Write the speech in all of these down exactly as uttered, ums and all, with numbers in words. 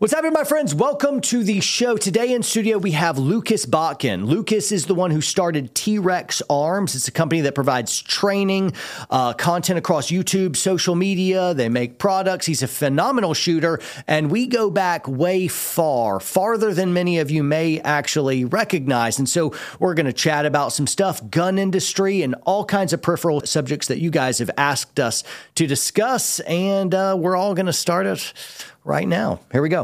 What's happening, my friends? Welcome to the show. Today in studio, we have Lucas Botkin. Lucas is the one who started T-Rex Arms. It's a company that provides training, uh, content across YouTube, social media. They make products. He's a phenomenal shooter, and we go back way far, farther than many of you may actually recognize. And so we're going to chat about some stuff, gun industry, and all kinds of peripheral subjects that you guys have asked us to discuss. And uh, we're all going to start it right now. Here we go.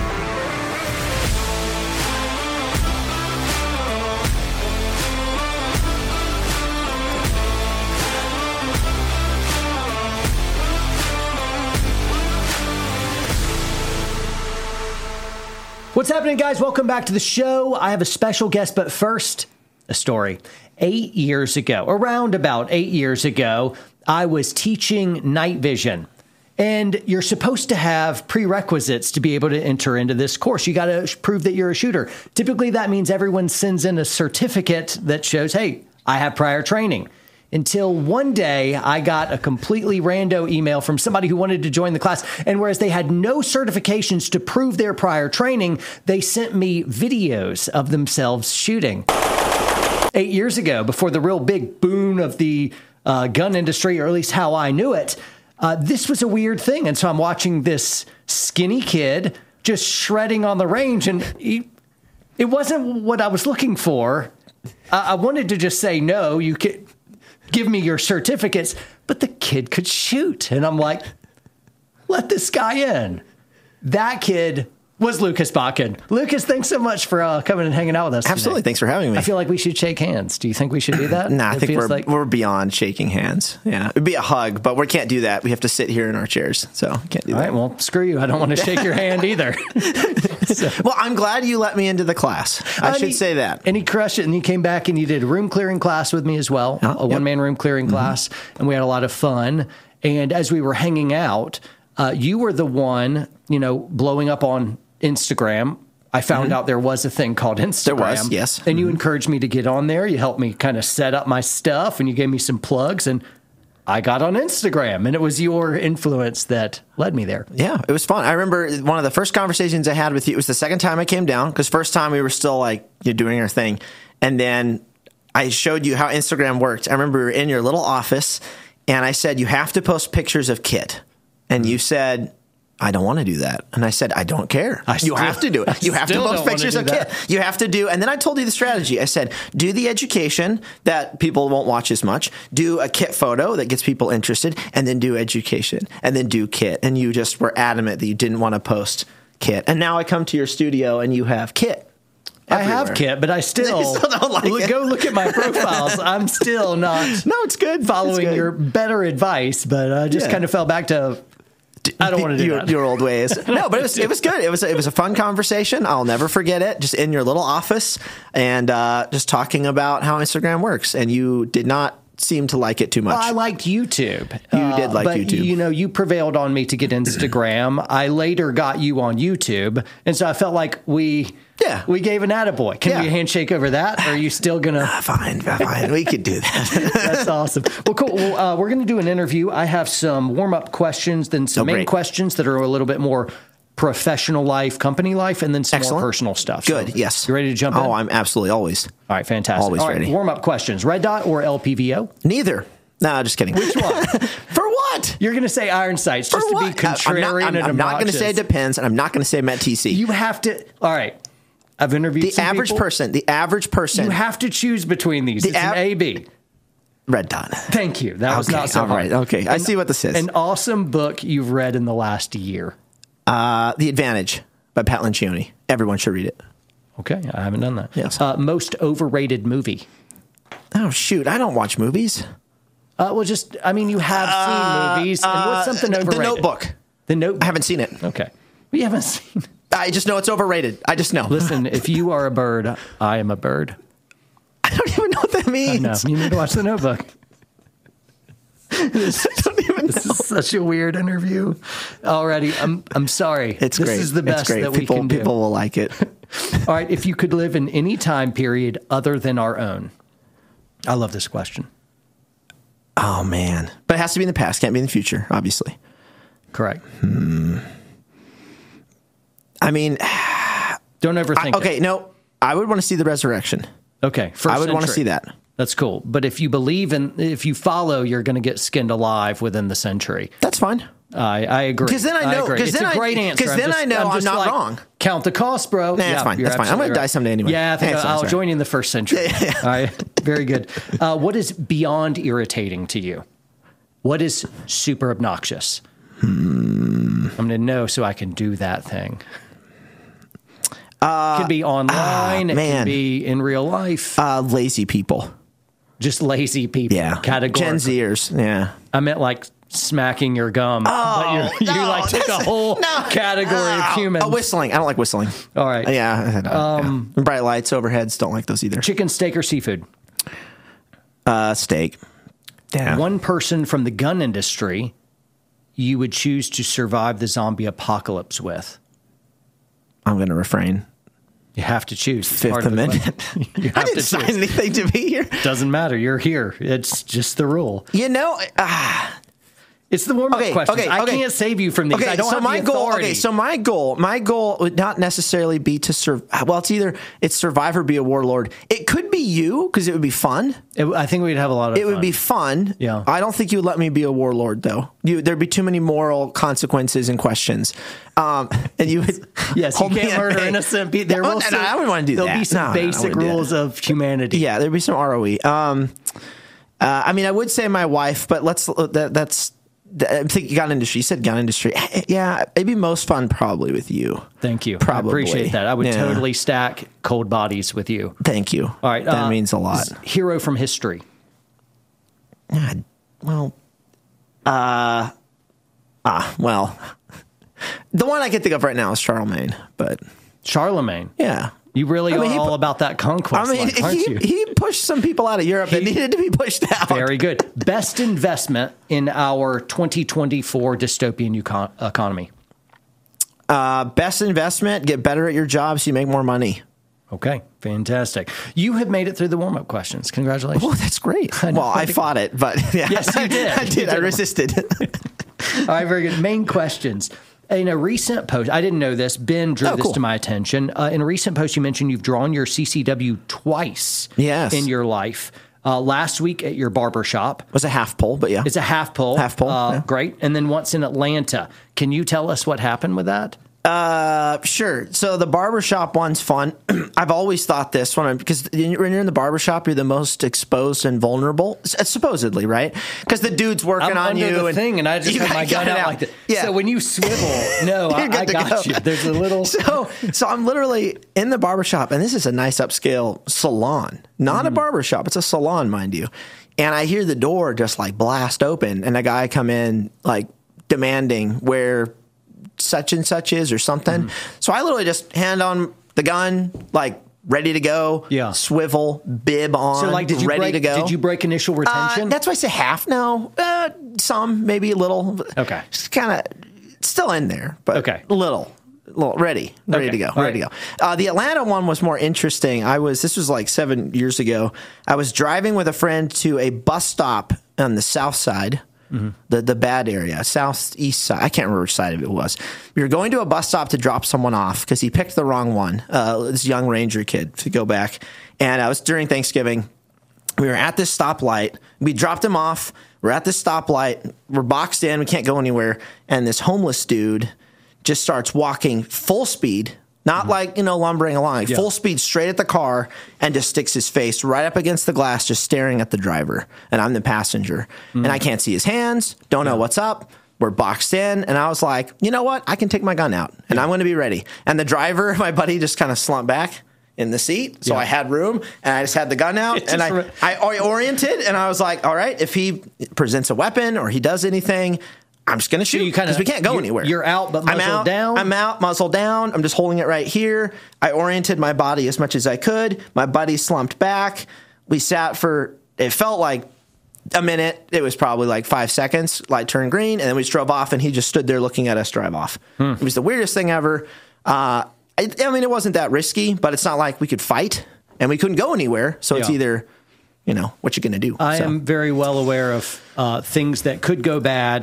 What's happening, guys? Welcome back to the show. I have a special guest, but first, a story. Eight years ago, around about eight years ago, I was teaching night vision. And you're supposed to have prerequisites to be able to enter into this course. You got to prove that you're a shooter. Typically, that means everyone sends in a certificate that shows, hey, I have prior training. Until one day, I got a completely rando email from somebody who wanted to join the class. And whereas they had no certifications to prove their prior training, they sent me videos of themselves shooting. Eight years ago, before the real big boom of the uh, gun industry, or at least how I knew it, Uh, this was a weird thing. And so I'm watching this skinny kid just shredding on the range. And he, it wasn't what I was looking for. I, I wanted to just say, no, you can give me your certificates. But the kid could shoot. And I'm like, let this guy in. That kid was Lucas Botkin. Lucas, thanks so much for uh, coming and hanging out with us Absolutely. Today. Thanks for having me. I feel like we should shake hands. Do you think we should do that? nah, I it think we're like... we're beyond shaking hands. Yeah, it'd be a hug, but we can't do that. We have to sit here in our chairs, so can't do All that. right, well, screw you. I don't want to shake your hand either. so. Well, I'm glad you let me into the class. I uh, should he, say that. And he crushed it, and he came back and you did a room clearing class with me as well, oh, a yep. one-man room clearing mm-hmm. class, and we had a lot of fun. And as we were hanging out, uh, you were the one, you know, blowing up on Instagram. I found mm-hmm. out there was a thing called Instagram. There was, yes. And mm-hmm. you encouraged me to get on there. You helped me kind of set up my stuff, and you gave me some plugs, and I got on Instagram, and it was your influence that led me there. Yeah, it was fun. I remember one of the first conversations I had with you. It was the second time I came down, because first time we were still like you're doing our thing. And then I showed you how Instagram worked. I remember we were in your little office, and I said, you have to post pictures of Kit. And you said, I don't want to do that. And I said, I don't care. I you still, have to do it. You I have to post pictures to of Kit. You have to do, and then I told you the strategy. I said, do the education that people won't watch as much, do a Kit photo that gets people interested, and then do education, and then do Kit. And you just were adamant that you didn't want to post Kit. And now I come to your studio and you have Kit. Everywhere. I have Kit, but I still, still don't like look, it. Go look at my profiles. I'm still not no, it's good. following it's good. your better advice, but I just yeah. kind of fell back to I don't want to do your, that. your old ways. No, but it was it was good. It was it was a fun conversation. I'll never forget it. Just in your little office and uh, just talking about how Instagram works. And you did not seem to like it too much. Well, I liked YouTube. You uh, did like but, YouTube. You know, you prevailed on me to get Instagram. I later got you on YouTube, and so I felt like we. Yeah. We gave an attaboy. Can yeah. we handshake over that? Or are you still going to? Uh, fine, fine. We could do that. That's awesome. Well, cool. Well, uh, we're going to do an interview. I have some warm-up questions, then some oh, main great. questions that are a little bit more professional life, company life, and then some Excellent. more personal stuff. Good, so yes. You ready to jump oh, in? Oh, I'm absolutely always. All right, fantastic. Always All right, ready. warm-up questions. Red dot or L P V O? Neither. No, just kidding. Which one? For what? You're going to say iron sights just For to what? be contrarian I'm not, I'm, and I'm not going to obnoxious. say it depends, and I'm not going to say Met T C. You have to. All right. I've interviewed the some average people. person. The average person. You have to choose between these. The it's av- an A B. Red dot. Thank you. That was okay, not so all right. hard. Okay, I an, see what this is. An awesome book you've read in the last year. Uh, The Advantage by Pat Lencioni. Everyone should read it. Okay, I haven't done that. Yes. Uh, most overrated movie. Oh shoot! I don't watch movies. Uh, well, just I mean, you have Uh, seen movies. And what's something uh, overrated? The Notebook. The Notebook. I haven't seen it. Okay, we haven't seen. I just know it's overrated. I just know. Listen, if you are a bird, I am a bird. I don't even know what that means. I know. You need to watch The Notebook. This, I don't even This know. is such a weird interview. Already, I'm I'm sorry. It's this great. This is the best it's great. that people, we can do. People will like it. All right, if you could live in any time period other than our own. I love this question. Oh man, but it has to be in the past. Can't be in the future, obviously. Correct. Hmm. I I mean, Don't overthink I, okay, it. no, I would want to see the resurrection. Okay, first I would want to century. see that. That's cool. But if you believe in, if you follow, you're going to get skinned alive within the century. That's fine. I, I agree. Because then I know. agree. Because It's then a great I, answer. Because I'm then just- I know I'm, just not like, wrong. Count the cost, bro. Nah, yeah, it's fine. you're That's fine. I'm absolutely going to die right. someday anyway. Yeah, I think That's- I'll that's right. join you in the first century. Yeah, yeah. All right, very good. Uh, what is beyond irritating to you? What is super obnoxious? Hmm. I'm going to know so I can do that thing. Uh, it could be online. ah, it man. could be in real life. Uh, lazy people. Just lazy people. Yeah. Categorically. Gen Zers. Yeah. I meant like smacking your gum. Oh, but you no, like took a that's- whole no. category of Oh, humans. oh, whistling. I don't like whistling. All right. Yeah. Um, yeah. Bright lights, overheads. Don't like those either. Chicken, steak, or seafood? Uh, steak. Yeah. One person from the gun industry you would choose to survive the zombie apocalypse with? I'm going to refrain. You have to choose. It's Fifth part of the Amendment. question. You I have didn't to sign choose. anything to be here. Doesn't matter. You're here. It's just the rule. You know, uh, It's the warm-up Okay, questions. okay, I okay. can't save you from these. okay, I don't so have my the goal. authority. Okay, so my goal, my goal would not necessarily be to serve. Well, it's either it's survive or be a warlord. It could be you because it would be fun. It- I think we'd have a lot of It fun. would be fun. Yeah. I don't think you would let me be a warlord though. You there'd be too many moral consequences and questions. Um, and you would Yes, you hold me can't at murder bay. innocent people. There No, will no, still- I wouldn't want to do there'll that. be some No, no, no, I basic wouldn't do that. rules of humanity. Yeah, there'd be some R O E. Um, uh, I mean, I would say my wife, but let's that, that's. I think gun industry. You said gun industry. Yeah, it'd be most fun probably with you. Thank you. Probably. I appreciate that. I would Yeah. totally stack cold bodies with you. Thank you. All right. that uh, means a lot. Hero from history. God, well, uh, ah, well, the one I can think of right now is Charlemagne, but Charlemagne. yeah. You really I mean, are he all pu- about that conquest I mean, life, aren't he, you? he pushed some people out of Europe that needed to be pushed out. Very good. Best investment in our twenty twenty-four dystopian econ- economy. Uh, best investment, get better at your job so you make more money. Okay, fantastic. You have made it through the warm-up questions. Congratulations. Oh, that's great. I know. Well, I fought it, but yeah. Yes, you did. I You did. I did. resisted. All right, very good. Main questions. In a recent post, I didn't know this. Ben drew Oh, this cool. to my attention. Uh, in a recent post, you mentioned you've drawn your C C W twice Yes. in your life. Uh, last week at your barber shop. was a half pole, but yeah. It's a half pole. Half pole, Uh, yeah. Great. And then once in Atlanta. Can you tell us what happened with that? Uh, sure. So the barbershop one's fun. I've always thought this one because when you're in the barbershop, you're the most exposed and vulnerable, s- supposedly, right? Because the dude's working I'm on under you the and thing, and I just you have my got gun it out, like that. Yeah. So when you swivel, no, I, You're good I to got go. you. There's a little. So, so I'm literally in the barbershop, and this is a nice upscale salon, not Mm-hmm. a barbershop. It's a salon, mind you. And I hear the door just like blast open, and a guy come in like demanding where such and such is or something. Mm-hmm. So I literally just hand on the gun, like ready to go. Yeah. Swivel, bib on, So, like, did you ready break? to go. Did you break initial Uh, retention? that's why I say half. No, uh, some, maybe a little. Okay. Just kind of still in there, but Okay. a little. Little, ready, ready Okay. to go, All ready right. to go. Uh, the Atlanta one was more interesting. I was, this was like seven years ago. I was driving with a friend to a bus stop on the south side, Mm-hmm. the the bad area, southeast side. I can't remember which side of it was. We were going to a bus stop to drop someone off because he picked the wrong one. Uh, this young Ranger kid to go back, and I was during Thanksgiving. We were at this stoplight. We dropped him off. We're at this stoplight. We're boxed in. We can't go anywhere. And this homeless dude just starts walking full speed, not like, you know, lumbering along, like Yeah. full speed straight at the car and just sticks his face right up against the glass, just staring at the driver. And I'm the passenger. And I can't see his hands, don't know what's up. We're boxed in. And I was like, you know what? I can take my gun out and I'm going to be ready. And the driver, my buddy, just kind of slumped back in the seat. So Yeah. I had room and I just had the gun out It and just I, re- I I oriented and I was like, all right, if he presents a weapon or he does anything, I'm just going to shoot you kinda- because we can't go you're- anywhere. you're out, but I'm muzzle out, down? I'm out, muzzle down. I'm just holding it right here. I oriented my body as much as I could. My buddy slumped back. We sat for, it felt like a minute. It was probably like five seconds. Light turned green, and then we just drove off, and he just stood there looking at us drive off. Hmm. It was the weirdest thing ever. Uh, I, I mean, it wasn't that risky, but it's not like we could fight, and we couldn't go anywhere. So it's Yeah. either, you know, what you going to do. I So, am very well aware of uh, things that could go bad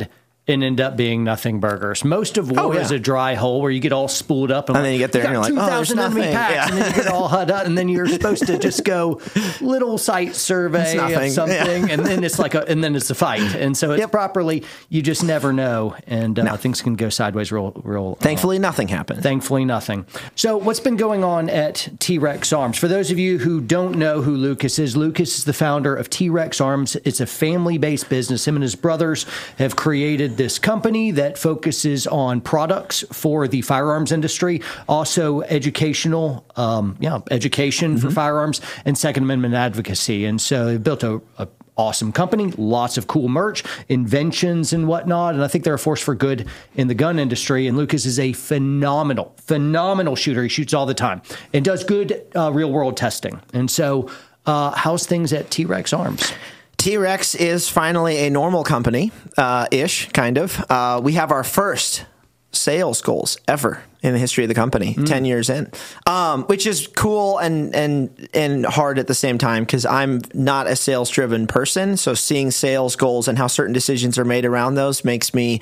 and end up being nothing burgers. Most of war Oh, yeah. is a dry hole where you get all spooled up. And, And then you get there and you're like, two oh, there's thousand enemy nothing. packs. Yeah. And then you get all hut up. And then you're supposed to just go little site survey of nothing. something. Yeah. And then it's like a, and then it's a fight. And so it's Yep. properly, you just never know. And uh, No. things can go sideways real, real. uh, Thankfully, nothing happened. Thankfully, nothing. So, what's been going on at T-Rex Arms? For those of you who don't know who Lucas is, Lucas is the founder of T-Rex Arms. It's a family-based business. Him and his brothers have created this company that focuses on products for the firearms industry, also educational, um, yeah, education for firearms and Second Amendment advocacy. And so, they built a, a awesome company, lots of cool merch, inventions and whatnot. And I think they're a force for good in the gun industry. And Lucas is a phenomenal, phenomenal shooter. He shoots all the time and does good uh, real world testing. And so uh, how's things at T-Rex Arms? T-Rex is finally a normal company, uh, ish, kind of. Uh, we have our first sales goals ever in the history of the company, mm. ten years in, um, which is cool and and and hard at the same time because I'm not a sales driven person. So seeing sales goals and how certain decisions are made around those makes me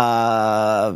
uh,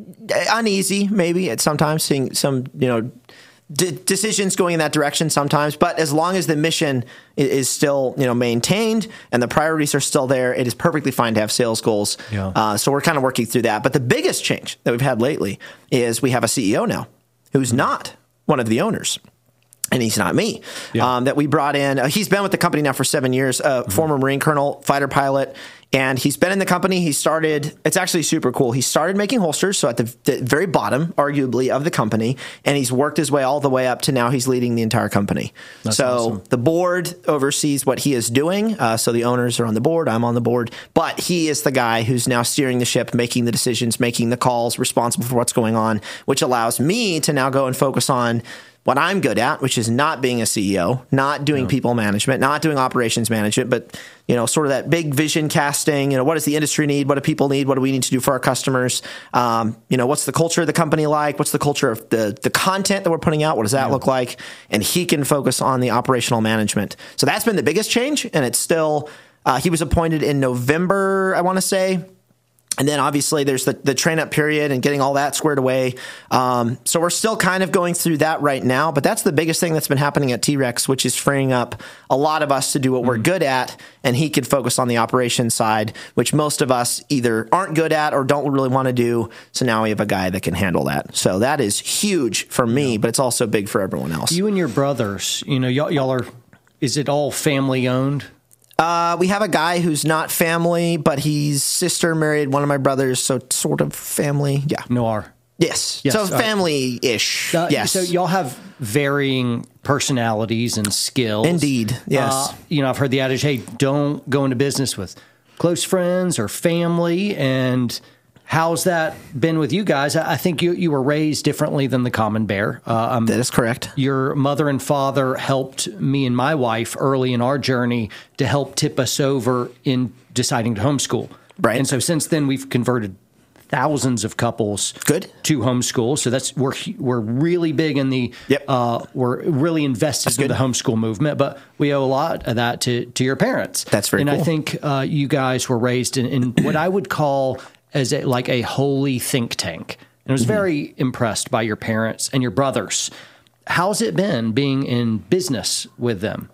uneasy. Maybe at sometimes seeing some you know. D- decisions going in that direction sometimes, but as long as the mission is, is still, you know, maintained and the priorities are still there, it is perfectly fine to have sales goals. Yeah. Uh, so we're kind of working through that. But the biggest change that we've had lately is we have a C E O now who's not one of the owners. And he's not me. Yeah. Um, that we brought in. Uh, he's been with the company now for seven years. Uh, mm-hmm. Former Marine colonel, fighter pilot, and he's been in the company. He started. It's actually super cool. He started making holsters, so at the, the very bottom, arguably, of the company, and he's worked his way all the way up to now. He's leading the entire company. That's so awesome. The board oversees what he is doing. Uh, so the owners are on the board. I'm on the board, but he is the guy who's now steering the ship, making the decisions, making the calls, responsible for what's going on, which allows me to now go and focus on what I'm good at, which is not being a C E O, not doing no. people management, not doing operations management, but, you know, sort of that big vision casting, you know, what does the industry need? What do people need? What do we need to do for our customers? Um, you know, what's the culture of the company like? What's the culture of the, the content that we're putting out? What does that yeah. look like? And he can focus on the operational management. So that's been the biggest change. And it's still, uh, he was appointed in November, I want to say. And then obviously there's the, the train up period and getting all that squared away. Um, so we're still kind of going through that right now, but that's the biggest thing that's been happening at T-Rex, which is freeing up a lot of us to do what mm-hmm. we're good at. And he could focus on the operations side, which most of us either aren't good at or don't really want to do. So now we have a guy that can handle that. So that is huge for me, yeah. but it's also big for everyone else. You and your brothers, you know, y'all, y'all are, is it all family owned? Uh, we have a guy who's not family, but his sister married one of my brothers, so sort of family. Yeah. Noir. Yes. yes. So family-ish. Uh, yes. So y'all have varying personalities and skills. Indeed. Yes. Uh, you know, I've heard the adage, hey, don't go into business with close friends or family. And how's that been with you guys? I think you, you were raised differently than the common bear. Uh, um, that is correct. Your mother and father helped me and my wife early in our journey to help tip us over in deciding to homeschool. Right. And so since then, we've converted thousands of couples Good. to homeschool. So that's we're we're really big in the yep. uh, we're really invested that's in good. the homeschool movement. But we owe a lot of that to to your parents. That's very and cool. I think uh, you guys were raised in, in what I would call as a, like a holy think tank. And I was mm-hmm. very impressed by your parents and your brothers. How's it been being in business with them?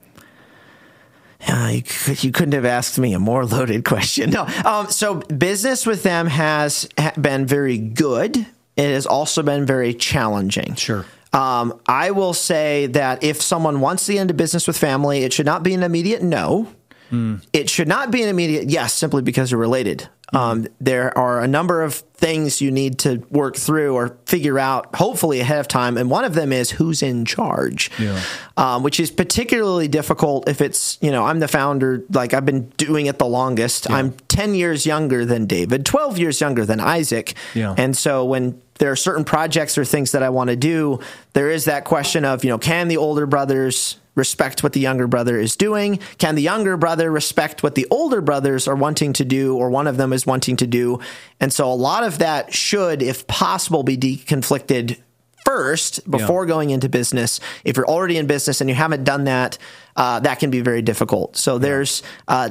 Uh, you, you couldn't have asked me a more loaded question. No. Um, so business with them has been very good. It has also been very challenging. Sure. Um, I will say that if someone wants to get into business with family, it should not be an immediate no. Mm. It should not be an immediate yes, simply because you're related. Um, there are a number of things you need to work through or figure out, hopefully ahead of time. And one of them is who's in charge, yeah. um, which is particularly difficult if it's, you know, I'm the founder, like I've been doing it the longest. Yeah. I'm ten years younger than David, twelve years younger than Isaac. Yeah. And so when there are certain projects or things that I want to do, there is that question of, you know, can the older brothers respect what the younger brother is doing? Can the younger brother respect what the older brothers are wanting to do, or one of them is wanting to do? And so a lot of that should, if possible, be deconflicted first before yeah. going into business. If you're already in business and you haven't done that, uh, that can be very difficult. So yeah. there's uh,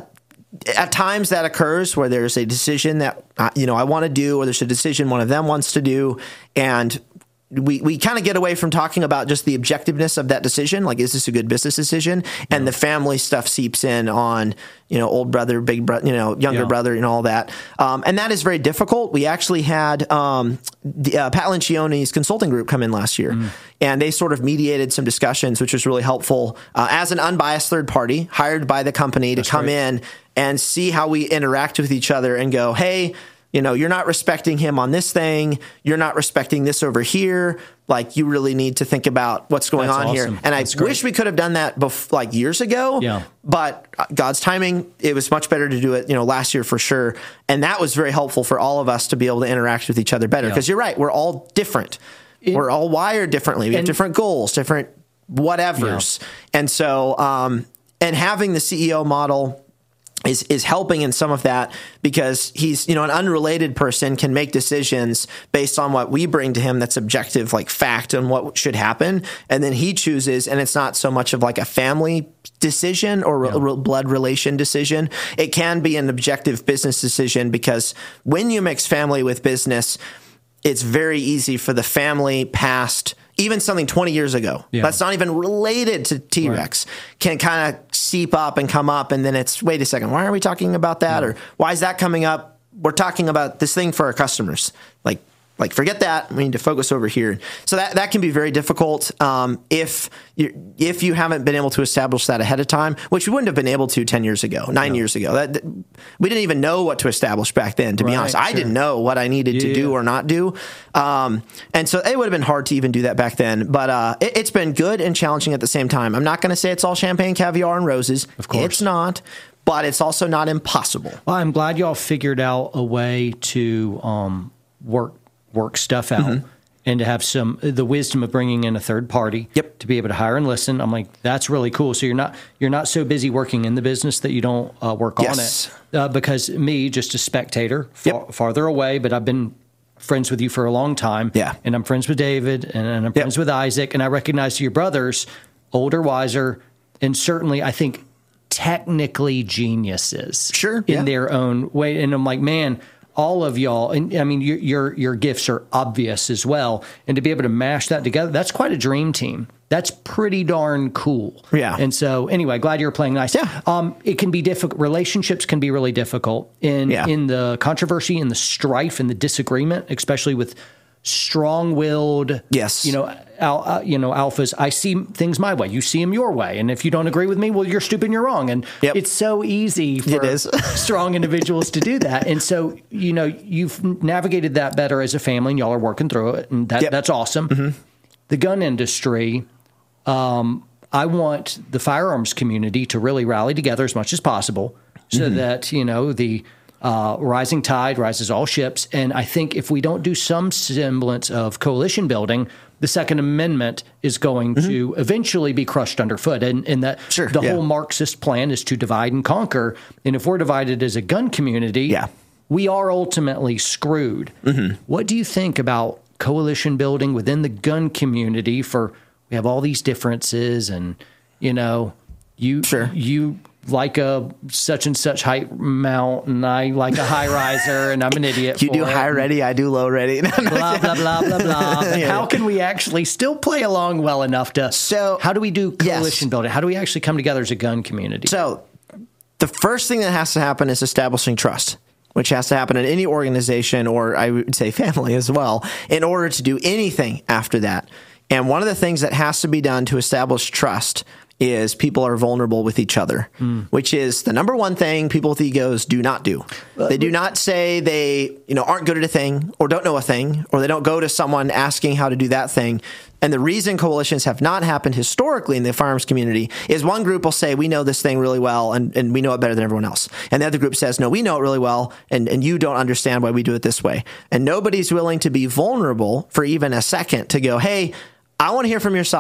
at times that occurs where there's a decision that, uh, you know, I want to do, or there's a decision one of them wants to do. And we, we kind of get away from talking about just the objectiveness of that decision. Like, is this a good business decision? And yeah. the family stuff seeps in on, you know, old brother, big brother, you know, younger yeah. brother and all that. Um, and that is very difficult. We actually had um, the, uh, Pat Lencioni's consulting group come in last year, mm. and they sort of mediated some discussions, which was really helpful uh, as an unbiased third party hired by the company to That's come right. in and see how we interact with each other and go, hey, you know, you're not respecting him on this thing. You're not respecting this over here. Like, you really need to think about what's going That's on awesome. here. And That's I great. wish we could have done that bef- like years ago. Yeah. But God's timing, it was much better to do it, you know, last year for sure. And that was very helpful for all of us to be able to interact with each other better. Because yeah. you're right, we're all different. It, we're all wired differently. We have different goals, different whatevers. Yeah. And so, um, and having the C E O model is is helping in some of that, because he's, you know, an unrelated person can make decisions based on what we bring to him that's objective, like fact and what should happen. And then he chooses, and it's not so much of like a family decision or yeah. re- blood relation decision. It can be an objective business decision, because when you mix family with business, it's very easy for the family past, even something twenty years ago, yeah. that's not even related to T-Rex, right. can kind of seep up and come up. And then it's, wait a second, why are we talking about that? Yeah. Or why is that coming up? We're talking about this thing for our customers. Like, like forget that. We need to focus over here. So that, that can be very difficult um, if you if you haven't been able to establish that ahead of time, which we wouldn't have been able to ten years ago, nine yeah. years ago. That, that we didn't even know what to establish back then, to right, be honest. Sure. I didn't know what I needed yeah, to do yeah. or not do. Um, and so it would have been hard to even do that back then. But uh, it, it's been good and challenging at the same time. I'm not going to say it's all champagne, caviar, and roses. Of course. It's not. But it's also not impossible. Well, I'm glad y'all figured out a way to um, work work stuff out mm-hmm. and to have some the wisdom of bringing in a third party yep. to be able to hire and listen. I'm like, that's really cool. So you're not you're not so busy working in the business that you don't uh, work yes. on it. Uh, because me, just a spectator, far, yep. farther away, but I've been friends with you for a long time. Yeah. And I'm friends with David, and, and I'm yep. friends with Isaac, and I recognize your brothers, older, wiser, and certainly I think technically geniuses sure, in yeah. their own way. And I'm like, man, all of y'all, and I mean, your, your your gifts are obvious as well. And to be able to mash that together, that's quite a dream team. That's pretty darn cool. Yeah. And so anyway, glad you're playing nice. Yeah. Um, it can be difficult. Relationships can be really difficult in, yeah. in the controversy and the strife and the disagreement, especially with strong-willed, yes, you know, al, uh, you know, alphas. I see things my way. You see them your way. And if you don't agree with me, well, you're stupid and you're wrong. And yep. it's so easy for it is. strong individuals to do that. And so, you know, you've navigated that better as a family, and y'all are working through it. And that, yep. that's awesome. Mm-hmm. The gun industry, um, I want the firearms community to really rally together as much as possible so mm-hmm. that, you know, the Uh, rising tide rises all ships. And I think if we don't do some semblance of coalition building, the Second Amendment is going mm-hmm. to eventually be crushed underfoot. And, and that sure, the yeah. whole Marxist plan is to divide and conquer. And if we're divided as a gun community, yeah. we are ultimately screwed. Mm-hmm. What do you think about coalition building within the gun community? For we have all these differences, and, you know, you sure. you like a such and such height mount, and I like a high riser, and I'm an idiot. You for do it. high ready, I do low ready. blah, blah, blah, blah, blah. yeah. How can we actually still play along well enough to, so, how do we do coalition yes. building? How do we actually come together as a gun community? So the first thing that has to happen is establishing trust, which has to happen in any organization, or I would say family as well, in order to do anything after that. And one of the things that has to be done to establish trust is people are vulnerable with each other, mm. which is the number one thing people with egos do not do. They do not say they, you know, aren't good at a thing, or don't know a thing, or they don't go to someone asking how to do that thing. And the reason coalitions have not happened historically in the firearms community is one group will say, we know this thing really well, and, and we know it better than everyone else. And the other group says, no, we know it really well, and, and you don't understand why we do it this way. And nobody's willing to be vulnerable for even a second to go, hey, I want to hear from your side.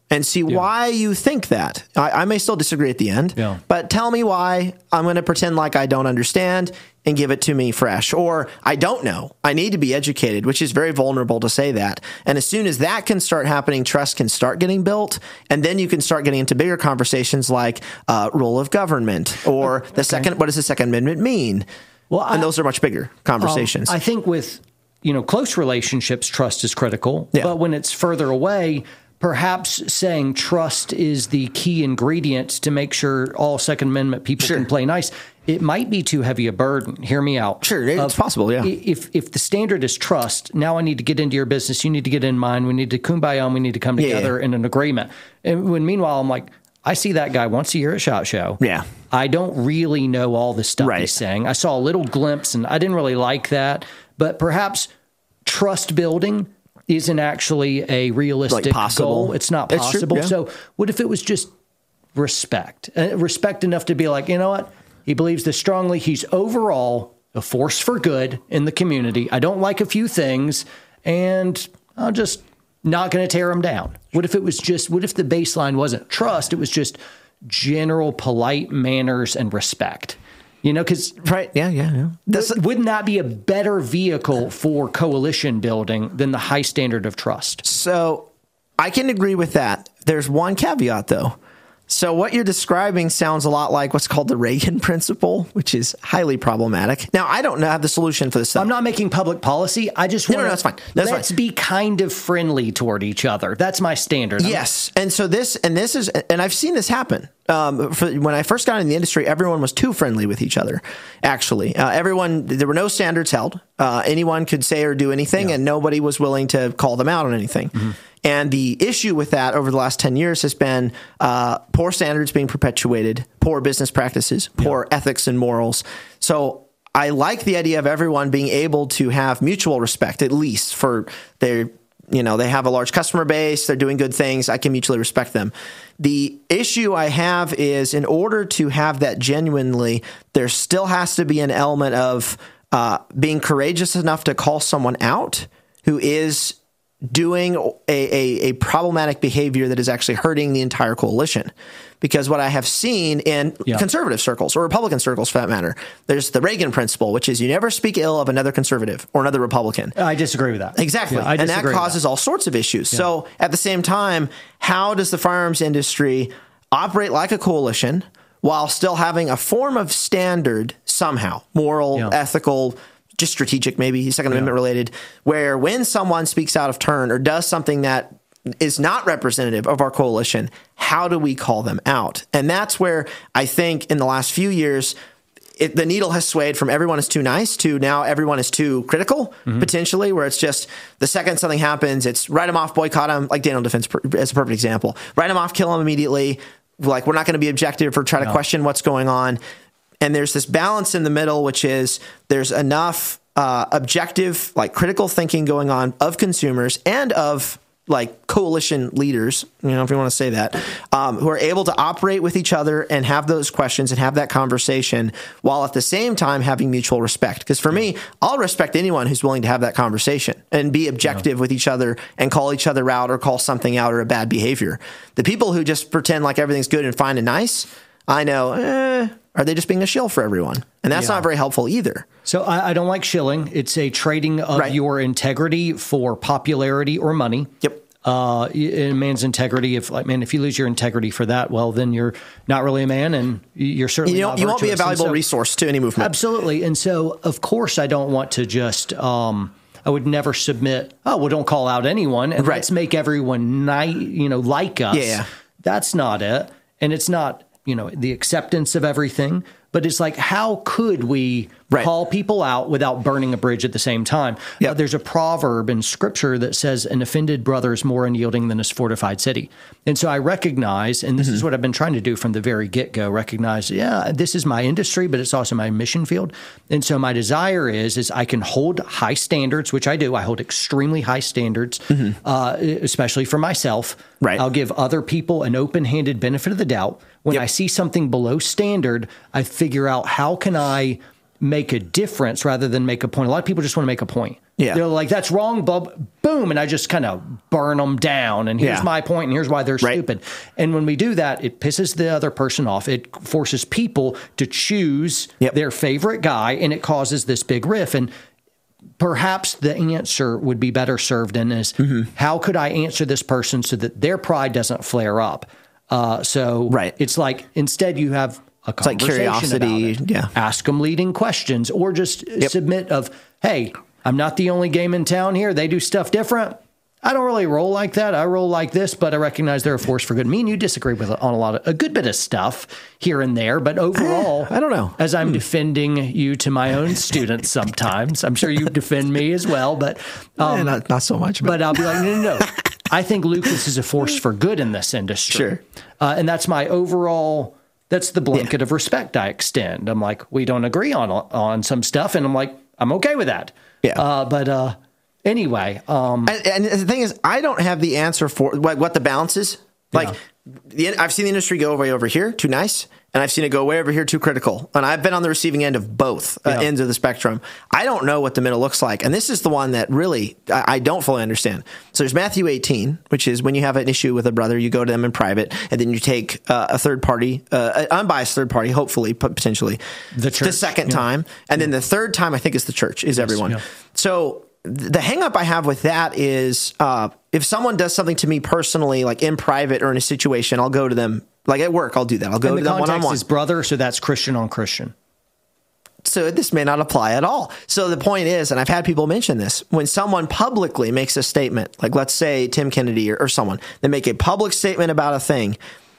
and see yeah. why you think that. I, I may still disagree at the end, yeah. but tell me why. I'm going to pretend like I don't understand and give it to me fresh. Or I don't know. I need to be educated, which is very vulnerable to say that. And as soon as that can start happening, trust can start getting built. And then you can start getting into bigger conversations like uh, role of government or the okay. second, what does the Second Amendment mean? Well, and I, those are much bigger conversations. Um, I think with, you know, close relationships, trust is critical. Yeah. But when it's further away, perhaps saying trust is the key ingredient to make sure all Second Amendment people sure. can play nice, it might be too heavy a burden. Hear me out. Sure, it's of, possible, yeah. If if the standard is trust, now I need to get into your business, you need to get in mine, we need to kumbaya, and we need to come together yeah, yeah. in an agreement. And when meanwhile, I'm like, I see that guy once a year at SHOT Show. Yeah. I don't really know all the stuff right. he's saying. I saw a little glimpse, and I didn't really like that. But perhaps trust building isn't actually a realistic like possible. goal. It's not possible. It's yeah. So what if it was just respect? Uh, respect enough to be like, you know what? He believes this strongly. He's overall a force for good in the community. I don't like a few things, and I'm just not going to tear him down. What if it was just, what if the baseline wasn't trust? It was just general polite manners and respect. You know, because right, yeah, yeah, yeah. That's, wouldn't that be a better vehicle for coalition building than the high standard of trust? So I can agree with that. There's one caveat, though. So what you're describing sounds a lot like what's called the Reagan principle, which is highly problematic. Now, I don't know have the solution for this stuff. I'm not making public policy. I just want no, no, no, that's fine. That's let's fine. be kind of friendly toward each other. That's my standard. Yes, and so this and this is, and I've seen this happen. Um, for, when I first got in the industry, everyone was too friendly with each other. Actually, uh, everyone there were no standards held. Uh, anyone could say or do anything, yeah. and nobody was willing to call them out on anything. Mm-hmm. And the issue with that over the last ten years has been uh, poor standards being perpetuated, poor business practices, poor yeah. ethics and morals. So I like the idea of everyone being able to have mutual respect, at least for their, you know, they have a large customer base, they're doing good things, I can mutually respect them. The issue I have is in order to have that genuinely, there still has to be an element of uh, being courageous enough to call someone out who is doing a, a, a problematic behavior that is actually hurting the entire coalition. Because what I have seen in yeah. conservative circles or Republican circles, for that matter, there's the Reagan principle, which is you never speak ill of another conservative or another Republican. I disagree with that. Exactly. Yeah, and that causes that. all sorts of issues. Yeah. So at the same time, how does the firearms industry operate like a coalition while still having a form of standard somehow, moral, yeah. ethical, just strategic, maybe Second Amendment yeah. related, where when someone speaks out of turn or does something that is not representative of our coalition, how do we call them out? And that's where I think in the last few years, it, the needle has swayed from everyone is too nice to now everyone is too critical, mm-hmm. potentially, where it's just the second something happens, it's write them off, boycott them, like Daniel Defense as a perfect example. Write them off, kill them immediately. Like, we're not going to be objective or try to no. question what's going on. And there's this balance in the middle, which is there's enough uh, objective, like critical thinking going on of consumers and of like coalition leaders, you know, if you want to say that, um, who are able to operate with each other and have those questions and have that conversation while at the same time having mutual respect. Because for me, I'll respect anyone who's willing to have that conversation and be objective yeah. with each other and call each other out or call something out or a bad behavior. The people who just pretend like everything's good and fine and nice, I know, eh, are they just being a shill for everyone? And that's yeah. not very helpful either. So I, I don't like shilling. It's a trading of right. your integrity for popularity or money. Yep. Uh, a man's integrity, if like, man, if you lose your integrity for that, well, then you're not really a man, and you're certainly you, not you won't be a valuable so, resource to any movement. Absolutely. And so, of course, I don't want to just, um, I would never submit, oh, well, don't call out anyone, and right. let's make everyone, ni- you know, like us. Yeah. That's not it. And it's not, you know, the acceptance of everything, but it's like, how could we right. call people out without burning a bridge at the same time? Yep. Uh, there's a proverb in Scripture that says, an offended brother is more unyielding than a fortified city. And so I recognize, and this mm-hmm. is what I've been trying to do from the very get-go, recognize, yeah, this is my industry, but it's also my mission field. And so my desire is, is I can hold high standards, which I do. I hold extremely high standards, mm-hmm. uh, especially for myself. Right. I'll give other people an open-handed benefit of the doubt. When yep. I see something below standard, I figure out how can I make a difference rather than make a point. A lot of people just want to make a point. Yeah. They're like, that's wrong, bub. Boom. And I just kind of burn them down. And here's Yeah. my point, and here's why they're Right. stupid. And when we do that, it pisses the other person off. It forces people to choose Yep. their favorite guy, and it causes this big riff. And perhaps the answer would be better served in is, Mm-hmm. how could I answer this person so that their pride doesn't flare up? Uh, so Right. it's like, instead you have a like conversation curiosity, about it. yeah. Ask them leading questions, or just submit of, hey, I'm not the only game in town here. They do stuff different. I don't really roll like that. I roll like this, but I recognize they're a force for good. Me and you disagree with it on a lot of a good bit of stuff here and there, but overall, I don't know. As I'm defending you to my own students, sometimes I'm sure you defend me as well, but um, Eh, not, not so much. but I'll be like, no, no, no. I think Lucas is a force for good in this industry. Sure. Uh, and that's my overall, that's the blanket of respect I extend. I'm like, we don't agree on on some stuff, and I'm like, I'm okay with that. Yeah. Uh, but uh, anyway. Um, And, and the thing is, I don't have the answer for what, what the balance is. Like, the, I've seen the industry go way over here, too nice, and I've seen it go way over here, too critical. And I've been on the receiving end of both uh, Yeah. ends of the spectrum. I don't know what the middle looks like. And this is the one that really I, I don't fully understand. So there's Matthew eighteen, which is when you have an issue with a brother, you go to them in private, and then you take uh, a third party, uh, an unbiased third party, hopefully, p- potentially, The church, second yeah. time. And then the third time, I think, is the church, is everyone. yeah. So the hang up I have with that is uh, if someone does something to me personally, like in private or in a situation, I'll go to them. Like at work, I'll do that. I'll go and to the them one on context one. is brother, so that's Christian on Christian. So this may not apply at all. So the point is, and I've had people mention this, when someone publicly makes a statement, like let's say Tim Kennedy or, or someone, they make a public statement about a thing.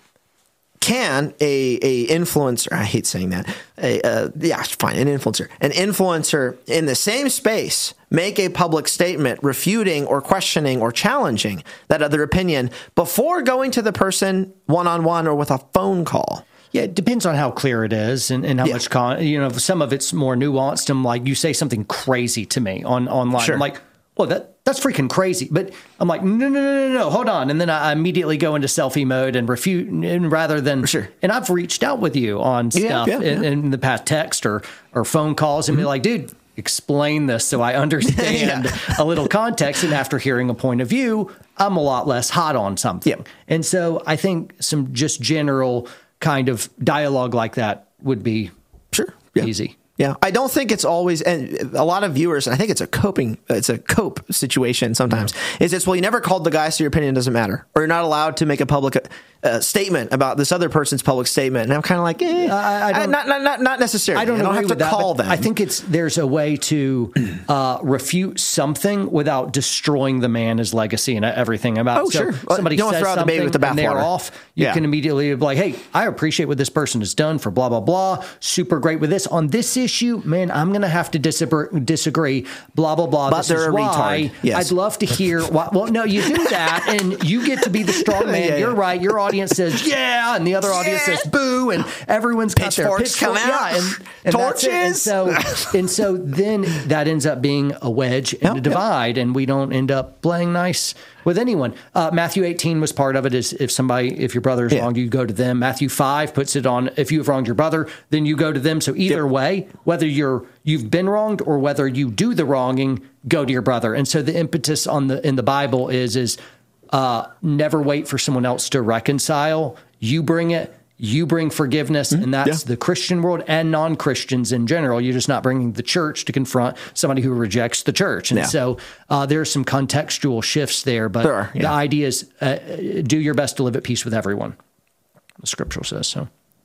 Can a a influencer? I hate saying that. A, uh, yeah, fine, an influencer. An influencer in the same space make a public statement refuting or questioning or challenging that other opinion before going to the person one on one or with a phone call. Yeah, it depends on how clear it is and, and how Yeah. much con. You know, some of it's more nuanced. I'm like, you say something crazy to me on online. Sure. I'm like, well, that that's freaking crazy. But I'm like, no, no, no, no, no, hold on. And then I immediately go into selfie mode and refute, and rather than Sure. And I've reached out with you on Yeah, stuff yeah, in, yeah. in the past, text or or phone calls, and be like, dude, explain this so I understand Yeah. a little context. And after hearing a point of view, I'm a lot less hot on something. Yep. And so I think some just general kind of dialogue like that would be Sure. Yeah. easy. Yeah, I don't think it's always, and a lot of viewers, and I think it's a coping, it's a cope situation sometimes, is it's, well, you never called the guy, so your opinion doesn't matter. Or you're not allowed to make a public uh, statement about this other person's public statement. And I'm kind of like, eh, I- I don't- not, not, not, not necessarily. I don't, agree have to with that, call but them. I think it's there's a way to uh, refute something without destroying the man, his legacy, and everything about. Oh, so sure. Somebody You don't says throw out the something baby with the and they're bathwater. off. You Yeah. can immediately be like, "Hey, I appreciate what this person has done for blah blah blah. Super great with this on this issue, man. I'm going to have to disagree. Disagree. Blah blah blah. But this they're is a why retard. Yes. I'd love to hear. Why, well, no, you do that, and you get to be the strong man. Yeah, You're yeah. right. Your audience says yeah, and the other audience Yeah. says boo, and everyone's got their Pitchforks come pitchfork- out. Yeah, and, and that's it. And Torches. so and so then that ends up being a wedge and Yep, a yep. divide, and we don't end up playing nice with anyone. Uh, Matthew eighteen was part of it. Is if somebody, if your brother is Yeah. wrong, you go to them. Matthew five puts it on. If you have wronged your brother, then you go to them. So either Yep. way, whether you're you've been wronged or whether you do the wronging, go to your brother. And so the impetus on the in the Bible is is uh, never wait for someone else to reconcile. You bring it. You bring forgiveness, and that's yeah. the Christian world and non-Christians in general. You're just not bringing the church to confront somebody who rejects the church. And Yeah. so uh, there are some contextual shifts there, but There are, the yeah. idea is uh, do your best to live at peace with everyone. The scripture says so.